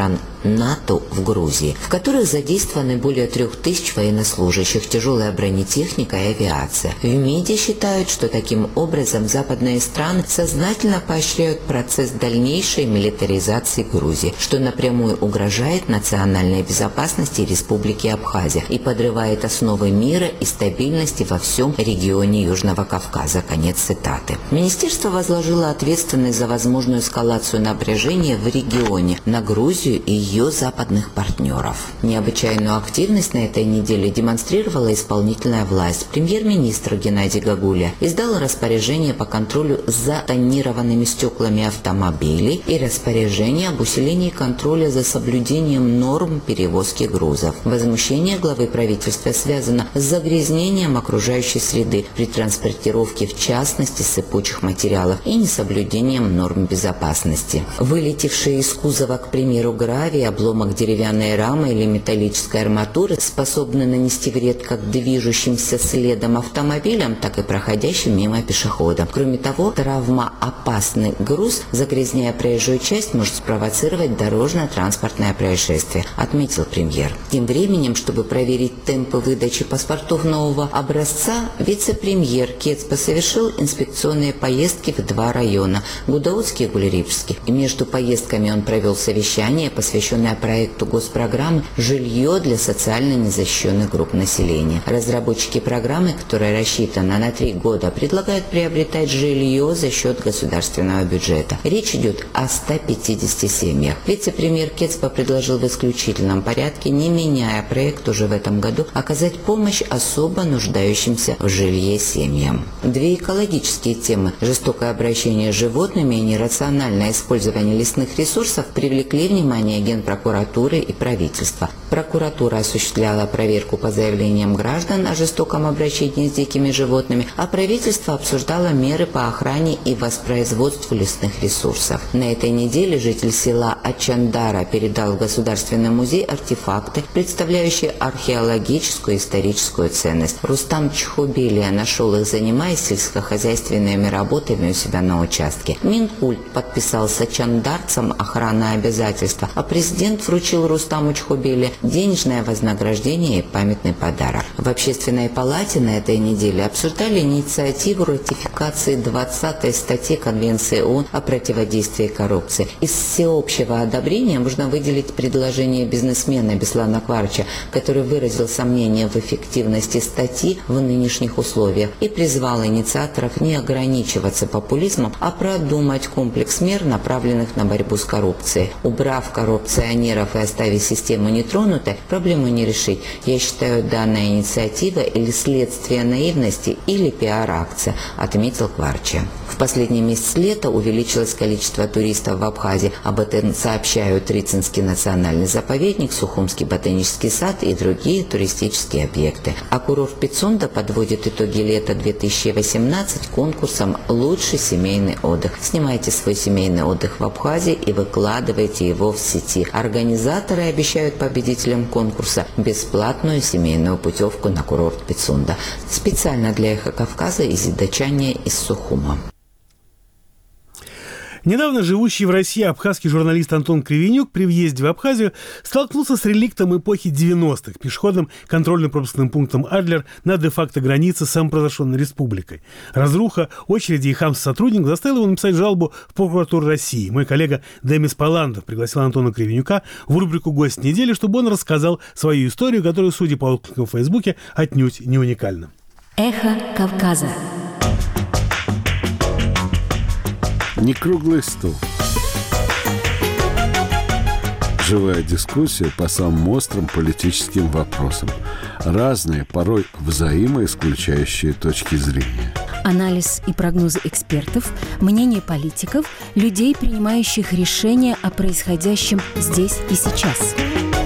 НАТО в Грузии, в которых задействованы более трех тысяч военнослужащих, тяжелая бронетехника и авиация. В МИДе считают, что таким образом западные страны сознательно поощряют процесс дальнейшей милитаризации Грузии, что напрямую угрожает национальной безопасности Республики Абхазия и подрывает основы мира и стабильности во всем регионе Южного Кавказа. Конец цитаты. Министерство возложило ответственность за возможную эскалацию напряжения в регионе на Грузию и ее западных партнеров. Необычайную активность на этой неделе демонстрировала исполнительная власть. Премьер-министр Геннадий Гагуля издал распоряжение по контролю за тонированными стеклами автомобилей и распоряжение об усилении контроля за соблюдением норм перевозки грузов. Возмущение главы правительства связано с загрязнением окружающей среды при транспортировке, в частности, сыпучих материалов и несоблюдением норм безопасности. Вылетевшие из кузова, к примеру, гравий, обломок деревянной рамы или металлической арматуры способны нанести вред как движущимся следом автомобилям, так и проходящим мимо пешеходам. Кроме того, травмоопасный груз, загрязняя проезжую часть, может спровоцировать дорожно-транспортное происшествие, отметил премьер. Тем временем, чтобы проверить темпы выдачи паспортов нового образца, вице-премьер Кецпа совершил инспекционные поездки в два района – Гудаутский и Гулерипский. И между поездками он провел совещание, посвященное проекту госпрограммы «Жилье для социально незащищенных групп населения». Разработчики программы, которая рассчитана на три года, предлагают приобретать жилье за счет государственного бюджета. Речь идет о ста пятидесяти семьях. Вице-премьер Кецпа предложил в исключительном порядке, не меняя проект уже в этом году, оказать помощь особо нуждающимся в жилье семьям. Две экологические темы – жестокое обращение с животными и нерациональное использование лесных ресурсов – привлекли внимание Генпрокуратуры и правительства. Прокуратура осуществляла проверку по заявлениям граждан о жестоком обращении с дикими животными, а правительство обсуждало меры по охране и воспроизводству лесных ресурсов. На этой неделе житель села Ачандара передал в Государственный музей артефакты, представляющие археологическую и историческую ценность. Рустам Чхубелия нашел их, занимаясь сельскохозяйственными работами у себя на участке. Минкульт подписал с ачандарцам охранное обязательство, а президент вручил Рустаму Чхубелия денежное вознаграждение и памятный подарок. В Общественной палате на этой неделе обсуждали инициативу ратификации двадцатой статьи Конвенции ООН о противодействии коррупции. Из всеобщего одобрения можно выделить предложение бизнесмена Беслана Кварча, который выразил сомнения в эффективности статьи в нынешних условиях и призвал инициаторов не ограничиваться популизмом, а продумать комплекс мер, направленных на борьбу с коррупцией. Убрав коррупционеров и оставив систему нетронутой, проблему не решить. Я считаю, данная инициатива или следствие наивности, или пиар-акция, отметил Кварча. В последний месяц лета увеличилось количество туристов в Абхазии. Об этом сообщают Рицинский национальный заповедник, Сухумский ботанический сад и другие туристические объекты. А курорт Пицунда подводит итоги лета две тысячи восемнадцать конкурсом «Лучший семейный отдых». Снимайте свой семейный отдых в Абхазии и выкладывайте его в сети. Организаторы обещают победителям конкурса бесплатную семейную путевку на курорт Пицунда. Специально для «Эхо Кавказа» из Идачания из Сухума. Недавно живущий в России абхазский журналист Антон Кривенюк при въезде в Абхазию столкнулся с реликтом эпохи девяностых, пешеходным контрольно-пропускным пунктом Адлер на де-факто границе с самопровозглашенной республикой. Разруха, очереди и хамство сотрудников заставило его написать жалобу в прокуратуру России. Мой коллега Демис Паландов пригласил Антона Кривенюка в рубрику «Гость недели», чтобы он рассказал свою историю, которая, судя по откликам в Фейсбуке, отнюдь не уникальна. Эхо Кавказа. Не круглый стол. Живая дискуссия по самым острым политическим вопросам. Разные, порой взаимоисключающие точки зрения. Анализ и прогнозы экспертов, мнение политиков, людей, принимающих решения о происходящем здесь и сейчас.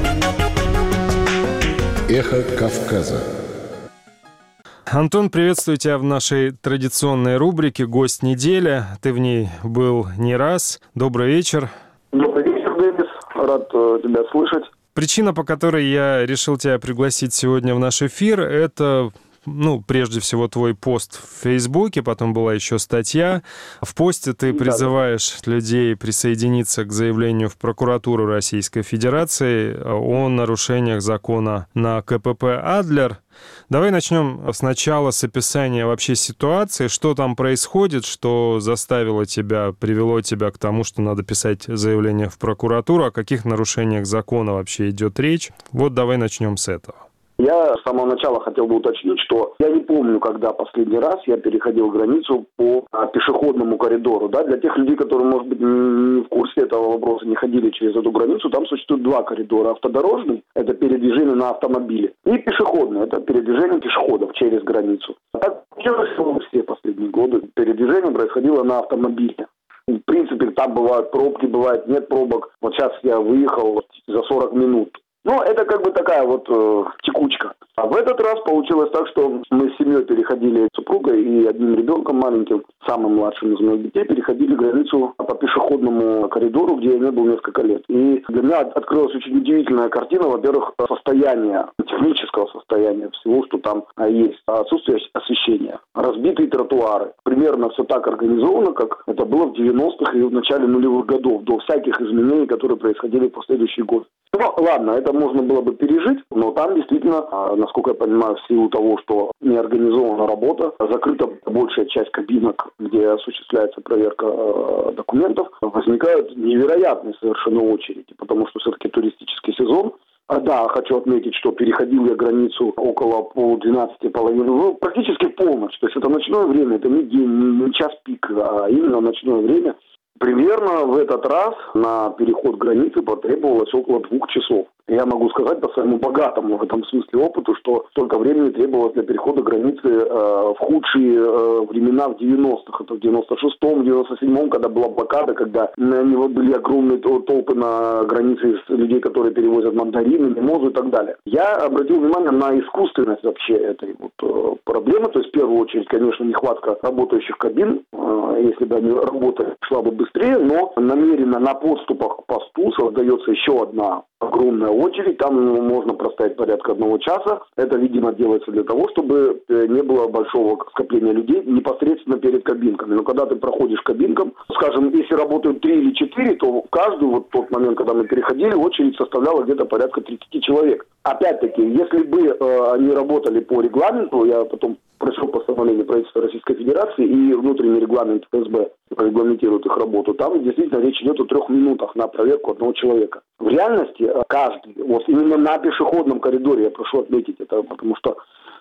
Эхо Кавказа. Антон, приветствую тебя в нашей традиционной рубрике «Гость недели». Ты в ней был не раз. Добрый вечер. Добрый вечер, Демис. Рад э, тебя слышать. Причина, по которой я решил тебя пригласить сегодня в наш эфир, это ну, прежде всего, твой пост в Фейсбуке, потом была еще статья. В посте ты призываешь да. людей присоединиться к заявлению в прокуратуру Российской Федерации о нарушениях закона на ка пэ пэ «Адлер». Давай начнем сначала с описания вообще ситуации, что там происходит, что заставило тебя, привело тебя к тому, что надо писать заявление в прокуратуру, о каких нарушениях закона вообще идет речь. Вот давай начнем с этого. Я с самого начала хотел бы уточнить, что я не помню, когда последний раз я переходил границу по а, пешеходному коридору. Да? Для тех людей, которые, может быть, не в курсе этого вопроса, не ходили через эту границу, там существует два коридора. Автодорожный – это передвижение на автомобиле, и пешеходный – это передвижение пешеходов через границу. А так получилось все последние годы. Передвижение происходило на автомобиле. В принципе, там бывают пробки, бывает нет пробок. Вот сейчас я выехал за сорок минут. Ну, это как бы такая вот э, текучка. А в этот раз получилось так, что мы с семьей переходили, с супругой и одним ребенком маленьким, самым младшим из моих детей, переходили границу по пешеходному коридору, где я не был несколько лет. И для меня открылась очень удивительная картина, во-первых, состояние, технического состояния всего, что там есть. Отсутствие освещения, разбитые тротуары. Примерно все так организовано, как это было в девяностых и в начале нулевых годов, до всяких изменений, которые происходили в последующие годы. Ну, ладно, это можно было бы пережить, но там действительно, насколько я понимаю, в силу того, что не организована работа, закрыта большая часть кабинок, где осуществляется проверка э, документов, возникают невероятные совершенно очереди, потому что все-таки туристический сезон. А да, хочу отметить, что переходил я границу около полдвенадцати, половины, ну, практически в полночь. То есть это ночное время, это не день, не час пик, а именно ночное время. Примерно в этот раз на переход границы потребовалось около двух часов. Я могу сказать по своему богатому в этом смысле опыту, что столько времени требовалось для перехода границы э, в худшие э, времена в девяностых. Это в девяносто шестом, девяносто седьмом, когда была блокада, когда на него были огромные толпы на границе людей, которые перевозят мандарины, мимозу и так далее. Я обратил внимание на искусственность вообще этой вот э, проблемы. То есть в первую очередь, конечно, нехватка работающих кабин. Э, если бы они работали, шла бы быстрее, но намеренно на подступах к посту создается еще одна огромная очередь, там можно простоять порядка одного часа. Это, видимо, делается для того, чтобы не было большого скопления людей непосредственно перед кабинками. Но когда ты проходишь кабинкам, скажем, если работают три или четыре, то в каждую, вот тот момент, когда мы переходили, очередь составляла где-то порядка тридцать человек. Опять-таки, если бы э, они работали по регламенту, я потом прочел постановление правительства Российской Федерации и внутренний регламент эф эс бэ регламентирует их работу, там действительно речь идет о трех минутах на проверку одного человека. В реальности каждый, вот именно на пешеходном коридоре, я прошу отметить это, потому что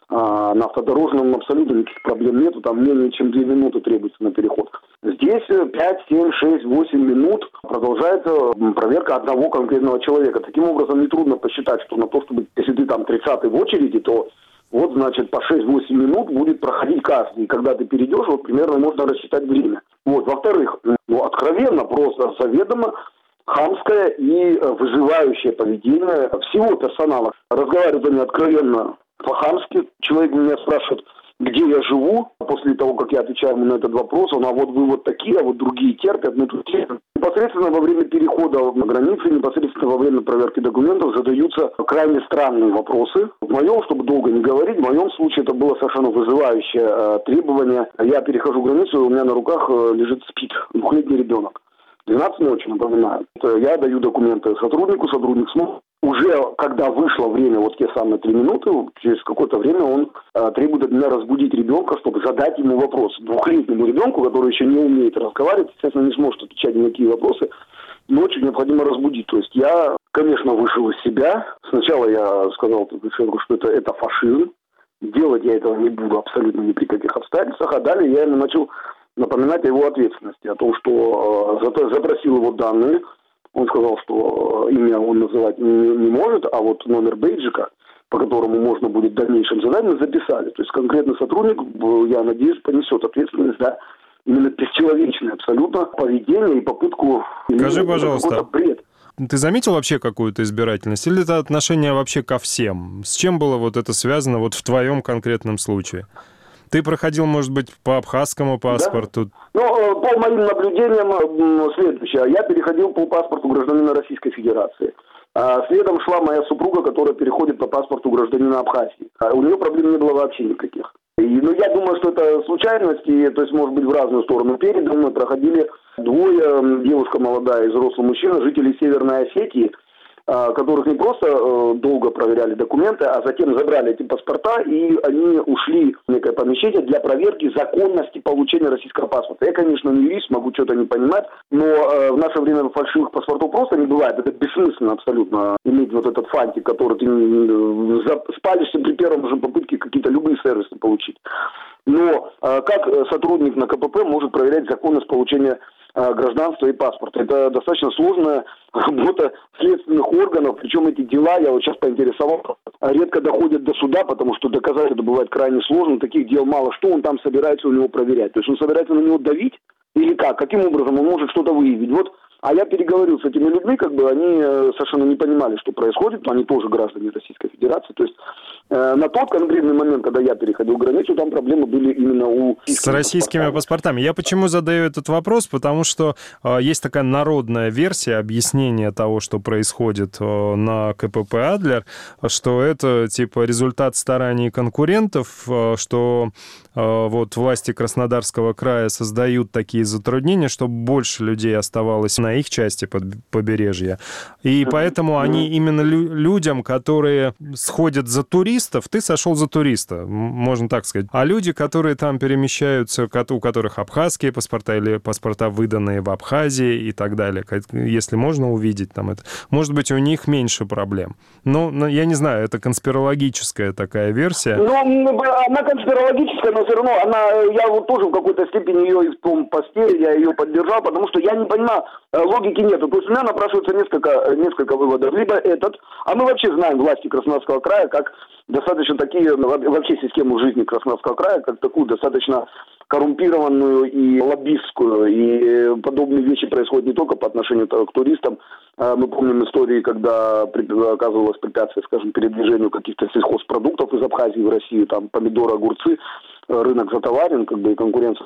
а, на автодорожном абсолютно никаких проблем нету, там менее чем две минуты требуется на переход. Здесь пять, семь, шесть, восемь минут продолжается проверка одного конкретного человека. Таким образом, нетрудно посчитать, что на то, чтобы, если ты там тридцатый в очереди, то вот, значит, по шесть-восемь минут будет проходить каждый. И когда ты перейдешь, вот примерно можно рассчитать время. Вот, во-вторых, ну, откровенно, просто заведомо хамское и вызывающее поведение всего персонала. Разговаривают они откровенно по-хамски. Человек меня спрашивает, где я живу. После того, как я отвечаю ему на этот вопрос, он, а вот вы вот такие, а вот другие терпят, мы тут терпим. Непосредственно во время перехода на границы, непосредственно во время проверки документов задаются крайне странные вопросы. В моем, чтобы долго не говорить, в моем случае это было совершенно вызывающее э, требование. Я перехожу границу, у меня на руках э, лежит СПИД, двухлетний ребенок. двенадцать ночи, напоминаю. Я даю документы сотруднику, сотрудник смотрит. Уже когда вышло время, вот те самые три минуты, через какое-то время он э, требует от меня разбудить ребенка, чтобы задать ему вопрос. Двухлетнему ребенку, который еще не умеет разговаривать, естественно, не сможет отвечать на никакие вопросы, ночью необходимо разбудить. То есть я, конечно, вышел из себя. Сначала я сказал человеку, что это, это фашизм. Делать я этого не буду абсолютно ни при каких обстоятельствах. А далее я ему начал напоминать о его ответственности, о том, что э, запросил его данные. Он сказал, что имя он называть не, не может, а вот номер бейджика, по которому можно будет в дальнейшем задать, мы записали. То есть конкретный сотрудник, я надеюсь, понесет ответственность за именно бесчеловечное абсолютно поведение и попытку... Скажи, пожалуйста, бред. Ты заметил вообще какую-то избирательность? Или это отношение вообще ко всем? С чем было вот это связано вот в твоем конкретном случае? Ты проходил, может быть, по абхазскому паспорту? Да? Ну, по моим наблюдениям, следующее. Я переходил по паспорту гражданина Российской Федерации. Следом шла моя супруга, которая переходит по паспорту гражданина Абхазии. У нее проблем не было вообще никаких. И, ну, я думаю, что это случайности, то есть, может быть, в разную сторону. Передо мной проходили двое, девушка молодая и взрослый мужчина, жители Северной Осетии, которых не просто долго проверяли документы, а затем забрали эти паспорта, и они ушли в некое помещение для проверки законности получения российского паспорта. Я, конечно, не юрист, могу что-то не понимать, но в наше время фальшивых паспортов просто не бывает. Это бессмысленно абсолютно иметь вот этот фантик, который ты спалишься при первом же попытке какие-то любые сервисы получить. Но как сотрудник на ка пэ пэ может проверять законность получения гражданства и паспорта? Это достаточно сложная работа следственных органов, причем эти дела, я вот сейчас поинтересовался, редко доходят до суда, потому что доказать это бывает крайне сложно, таких дел мало. Что он там собирается у него проверять? То есть он собирается на него давить или как? Каким образом он может что-то выявить? Вот. А я переговорил с этими людьми, как бы они совершенно не понимали, что происходит, они тоже граждане Российской Федерации. То есть э, на тот конкретный момент, когда я переходил границу, там проблемы были именно у... С российскими паспортами. паспортами. Я почему задаю этот вопрос? Потому что э, есть такая народная версия объяснения того, что происходит э, на ка пэ пэ «Адлер», что это типа результат стараний конкурентов, э, что э, вот власти Краснодарского края создают такие затруднения, чтобы больше людей оставалось на их части побережья. И поэтому они именно лю- людям, которые сходят за туристов, ты сошел за туриста, можно так сказать. А люди, которые там перемещаются, у которых абхазские паспорта или паспорта, выданные в Абхазии и так далее, если можно увидеть там это, может быть, у них меньше проблем. Но, но я не знаю, это конспирологическая такая версия. Ну, она конспирологическая, но все равно она, я вот тоже в какой-то степени ее в том посте, я ее поддержал, потому что я не понимаю, логики нету. То есть у меня напрашивается несколько, несколько выводов. Либо этот, а мы вообще знаем власти Краснодарского края как достаточно такие, вообще систему жизни Краснодарского края, как такую достаточно коррумпированную и лоббистскую. И подобные вещи происходят не только по отношению к туристам. Мы помним истории, когда оказывалось препятствие, скажем, передвижению каких-то сельхозпродуктов из Абхазии в Россию, там помидоры, огурцы, рынок затоварен, как бы и конкуренция.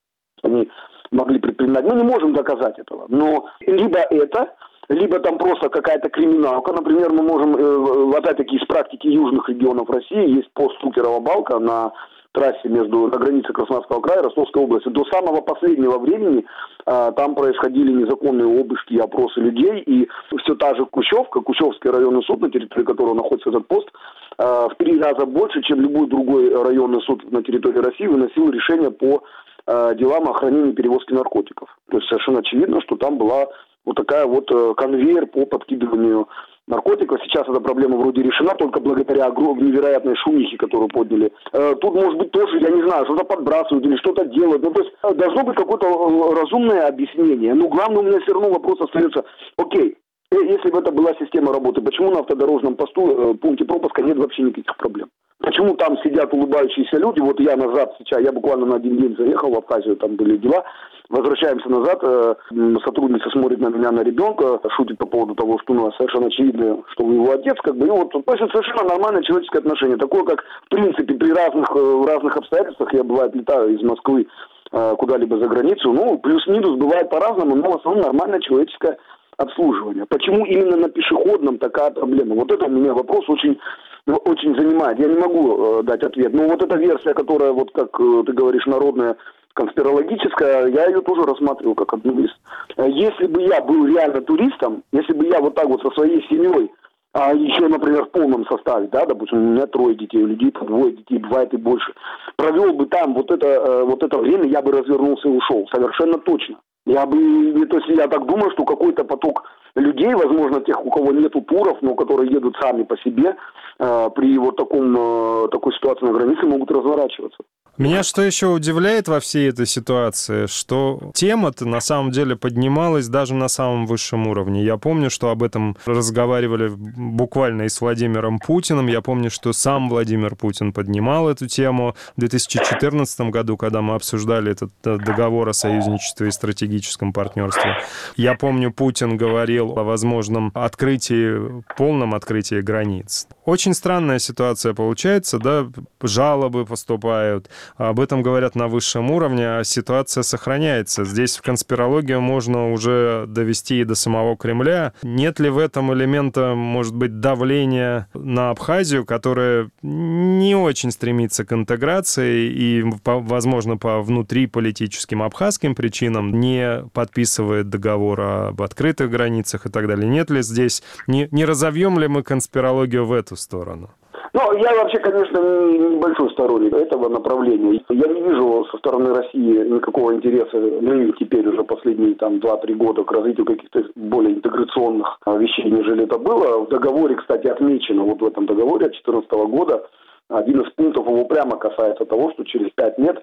Они могли предпринимать. Мы не можем доказать этого. Но либо это, либо там просто какая-то криминалка. Например, мы можем, э, опять-таки, из практики южных регионов России, есть пост Стукерова-Балка на трассе между, на границе Краснодарского края и Ростовской области. До самого последнего времени э, там происходили незаконные обыски и опросы людей. И все та же Кущевка, Кущевский районный суд, на территории которого находится этот пост, э, в три раза больше, чем любой другой районный суд на территории России, выносил решение по делам о хранении и перевозке наркотиков. То есть совершенно очевидно, что там была вот такая вот конвейер по подкидыванию наркотиков. Сейчас эта проблема вроде решена только благодаря невероятной шумихе, которую подняли. Тут, может быть, тоже, я не знаю, что-то подбрасывают или что-то делают. Ну, то есть должно быть какое-то разумное объяснение. Но главное у меня все равно вопрос остается, окей, если бы это была система работы, почему на автодорожном посту, пункте пропуска нет вообще никаких проблем? Почему там сидят улыбающиеся люди? Вот я назад сейчас, я буквально на один день заехал в Абхазию, там были дела. Возвращаемся назад, сотрудница смотрит на меня, на ребенка, шутит по поводу того, что у нас совершенно очевидно, что вы его отец, как бы, и вот, то есть совершенно нормальное человеческое отношение. Такое, как, в принципе, при разных, в разных обстоятельствах, я, бывает, летаю из Москвы куда-либо за границу, ну, плюс-минус, бывает по-разному, но в основном нормальное человеческое обслуживание. Почему именно на пешеходном такая проблема? Вот это у меня вопрос очень, очень занимает. Я не могу э, дать ответ. Но вот эта версия, которая, вот как э, ты говоришь, народная, конспирологическая, я ее тоже рассматривал как одну из. Если бы я был реально туристом, если бы я вот так вот со своей семьей, а еще, например, в полном составе, да, допустим, у меня трое детей, у людей по двое детей, бывает и больше, провел бы там вот это, э, вот это время, я бы развернулся и ушел. Совершенно точно. Я бы, то есть я так думаю, что какой-то поток людей, возможно, тех, у кого нету туров, но которые едут сами по себе, э, при вот таком, э, такой ситуации на границе могут разворачиваться. Меня что еще удивляет во всей этой ситуации, что тема-то на самом деле поднималась даже на самом высшем уровне. Я помню, что об этом разговаривали буквально и с Владимиром Путиным. Я помню, что сам Владимир Путин поднимал эту тему в две тысячи четырнадцатом году, когда мы обсуждали этот договор о союзничестве и стратегическом партнерстве. Я помню, Путин говорил говорил о возможном открытии, полном открытии границ. Очень странная ситуация получается, да, жалобы поступают, об этом говорят на высшем уровне, а ситуация сохраняется. Здесь в конспирологию можно уже довести и до самого Кремля. Нет ли в этом элемента, может быть, давления на Абхазию, которая не очень стремится к интеграции и, возможно, по внутриполитическим абхазским причинам не подписывает договор об открытых границах и так далее? Нет ли здесь, не, не разовьем ли мы конспирологию в эту сторону? Ну, я вообще, конечно, небольшой сторонник этого направления. Я не вижу со стороны России никакого интереса, ну, теперь уже последние там два-три года к развитию каких-то более интеграционных вещей, нежели это было. В договоре, кстати, отмечено, вот в этом договоре от две тысячи четырнадцатого года, один из пунктов его прямо касается того, что через пять лет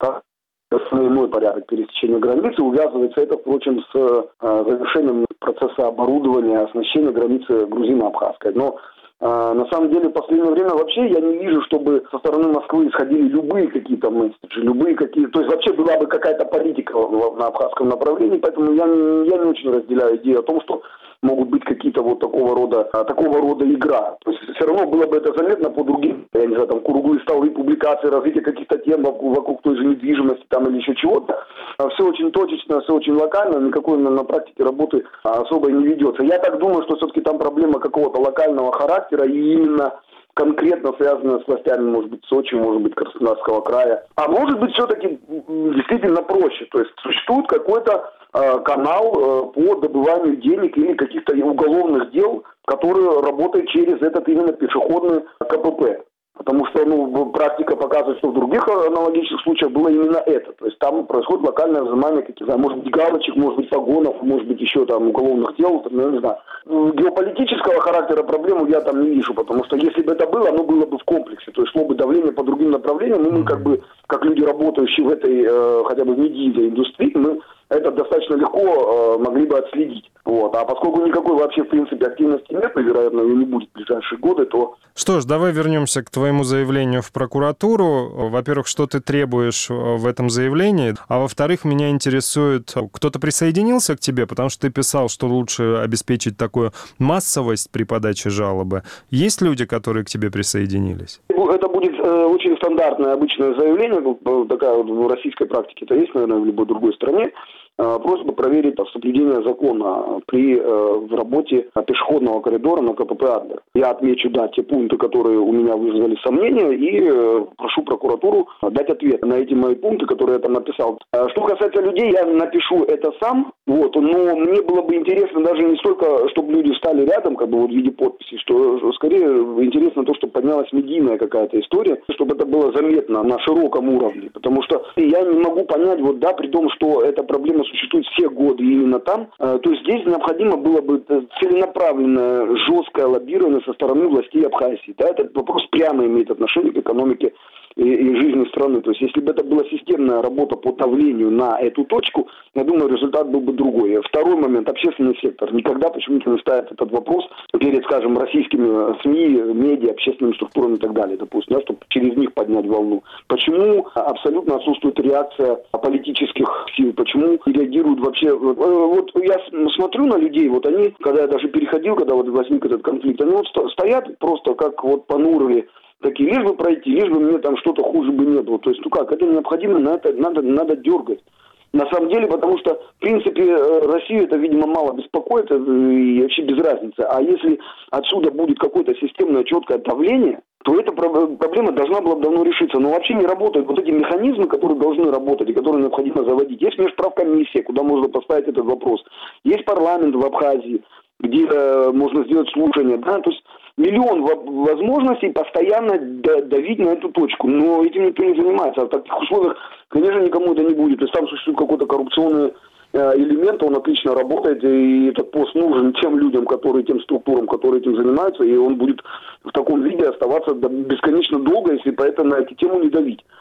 основной порядок пересечения границы увязывается это, впрочем, с э, завершением процесса оборудования, оснащения границы грузино-абхазской. Но э, на самом деле в последнее время вообще я не вижу, чтобы со стороны Москвы исходили любые какие-то месседжи, любые какие-то... То есть вообще была бы какая-то политика на абхазском направлении, поэтому я не, я не очень разделяю идею о том, что могут быть какие-то вот такого рода, такого рода игра. То есть все равно было бы это заметно по другим, я не знаю, там, круглые столы, публикации, развитие каких-то тем вокруг, вокруг той же недвижимости там или еще чего-то. Все очень точечно, все очень локально, никакой на, на практике работы особо не ведется. Я так думаю, что все-таки там проблема какого-то локального характера и именно конкретно связанная с властями, может быть, Сочи, может быть, Краснодарского края. А может быть, все-таки действительно проще. То есть существует какой-то э, канал э, по добыванию денег или каких-то уголовных дел, который работает через этот именно пешеходный КПП. Потому что ну, практика показывает, что в других аналогичных случаях было именно это. То есть там происходит локальное взимание каких-то, может быть, галочек, может быть, погонов, может быть, еще там уголовных дел, там, я не знаю. Геополитического характера проблему я там не вижу, потому что если бы это было, оно было бы в комплексе. То есть шло бы давление по другим направлениям, ну, мы как бы, как люди, работающие в этой, э, хотя бы в медийной индустрии, мы это достаточно легко э, могли бы отследить. Вот. А поскольку никакой вообще, в принципе, активности нет, и, вероятно, ее не будет в ближайшие годы, то... Что ж, давай вернемся к твоему заявлению в прокуратуру. Во-первых, что ты требуешь в этом заявлении? А во-вторых, меня интересует, кто-то присоединился к тебе, потому что ты писал, что лучше обеспечить такую массовость при подаче жалобы. Есть люди, которые к тебе присоединились? Это будет э, очень стандартное, обычное заявление. Такая вот в российской практике это есть, наверное, в любой другой стране. Просьба проверить соблюдение закона при э, в работе пешеходного коридора на КПП «Адлер». Я отмечу, да, те пункты, которые у меня вызвали сомнения, и э, прошу прокуратуру дать ответ на эти мои пункты, которые я там написал. Что касается людей, я напишу это сам, вот, но мне было бы интересно даже не столько, чтобы люди встали рядом, как бы вот в виде подписи, что скорее интересно то, чтобы поднялась медийная какая-то история, чтобы это было заметно на широком уровне, потому что я не могу понять, вот да, при том, что эта проблема существует все годы именно там, то есть здесь необходимо было бы целенаправленное, жесткое лоббирование со стороны властей Абхазии. Да, этот вопрос прямо имеет отношение к экономике и, и жизни страны. То есть если бы это была системная работа по давлению на эту точку, я думаю, результат был бы другой. Второй момент, общественный сектор. Никогда почему-то не ставит этот вопрос перед, скажем, российскими СМИ, медиа, общественными структурами и так далее, допустим, да, чтобы через них поднять волну. Почему абсолютно отсутствует реакция политических сил? Почему не реагируют вообще? Вот я смотрю на людей, вот они, когда я даже переходил, когда вот возник этот конфликт, они вот стоят просто как вот понурые, такие, лишь бы пройти, лишь бы мне там что-то хуже бы не было. То есть, ну как, это необходимо, на это надо, надо дергать. На самом деле, потому что, в принципе, Россию это, видимо, мало беспокоит и вообще без разницы. А если отсюда будет какое-то системное четкое давление, то эта проблема должна была бы давно решиться. Но вообще не работают вот эти механизмы, которые должны работать и которые необходимо заводить. Есть межправкомиссия, куда можно поставить этот вопрос. Есть парламент в Абхазии, где э, можно сделать слушание. Да? То есть миллион возможностей постоянно давить на эту точку. Но этим никто не занимается. А в таких условиях, конечно, никому это не будет. То есть там существует какой-то коррупционный элемент, он отлично работает, и этот пост нужен тем людям, которые, тем структурам, которые этим занимаются, и он будет в таком виде оставаться бесконечно долго, если поэтому на эту тему не давить.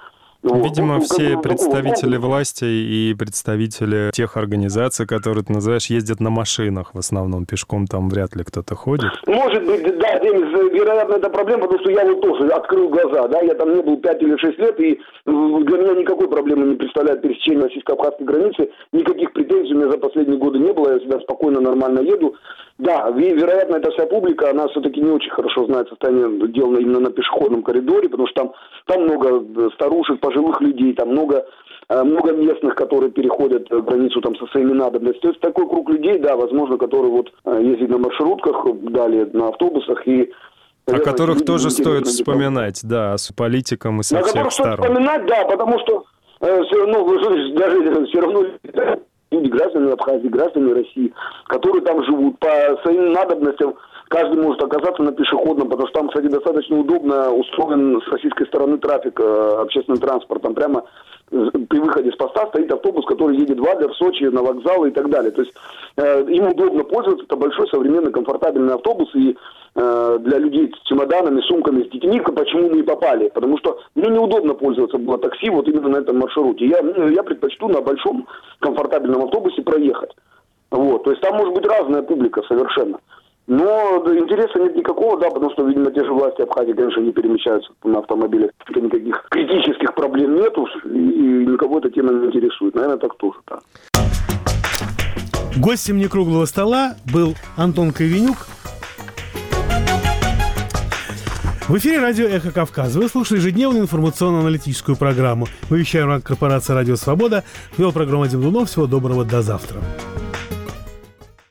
Видимо, вот, все как, представители такого... власти и представители тех организаций, которые ты называешь, ездят на машинах в основном. Пешком там вряд ли кто-то ходит. Может быть, да, Денис, вероятно, это проблема, потому что я вот тоже открыл глаза, да, я там не был пять или шесть лет, и для меня никакой проблемы не представляет пересечение российско-абхазской границы, никаких претензий у меня за последние годы не было, я всегда спокойно, нормально еду. Да, вероятно, эта вся публика, она все-таки не очень хорошо знает состояние дел именно на пешеходном коридоре, потому что там, там много старушек, пожилых людей, там много, много местных, которые переходят границу там со своими надобностями. То есть такой круг людей, да, возможно, которые вот ездят на маршрутках, далее на автобусах и... О которых тоже стоит вспоминать, да, с политиком и со на всех сторон. Вспоминать, да, потому что э, все равно, даже все равно люди, граждане Абхазии, граждане России, которые там живут по своим надобностям, каждый может оказаться на пешеходном, потому что там, кстати, достаточно удобно устроен с российской стороны трафик, э, общественный транспорт, там прямо при выходе с поста стоит автобус, который едет в Адлер, в Сочи, на вокзалы и так далее. То есть э, им удобно пользоваться, это большой, современный, комфортабельный автобус, и э, для людей с чемоданами, сумками, с детьми, почему мы и попали? Потому что мне неудобно пользоваться было такси вот именно на этом маршруте. Я, я предпочту на большом комфортабельном автобусе проехать. Вот. То есть там может быть разная публика совершенно. Но интереса нет никакого, да, потому что, видимо, те же власти Абхазии, конечно, не перемещаются на автомобилях. Никаких критических проблем нету, и никого эта тема не интересует. Наверное, так тоже, да. Гостем некруглого стола был Антон Ковенюк. В эфире радио «Эхо Кавказа». Вы слушали ежедневную информационно-аналитическую программу. Мы вещаем в рамках корпорации «Радио Свобода». Вел программу Вадим Дунов. Всего доброго, до завтра.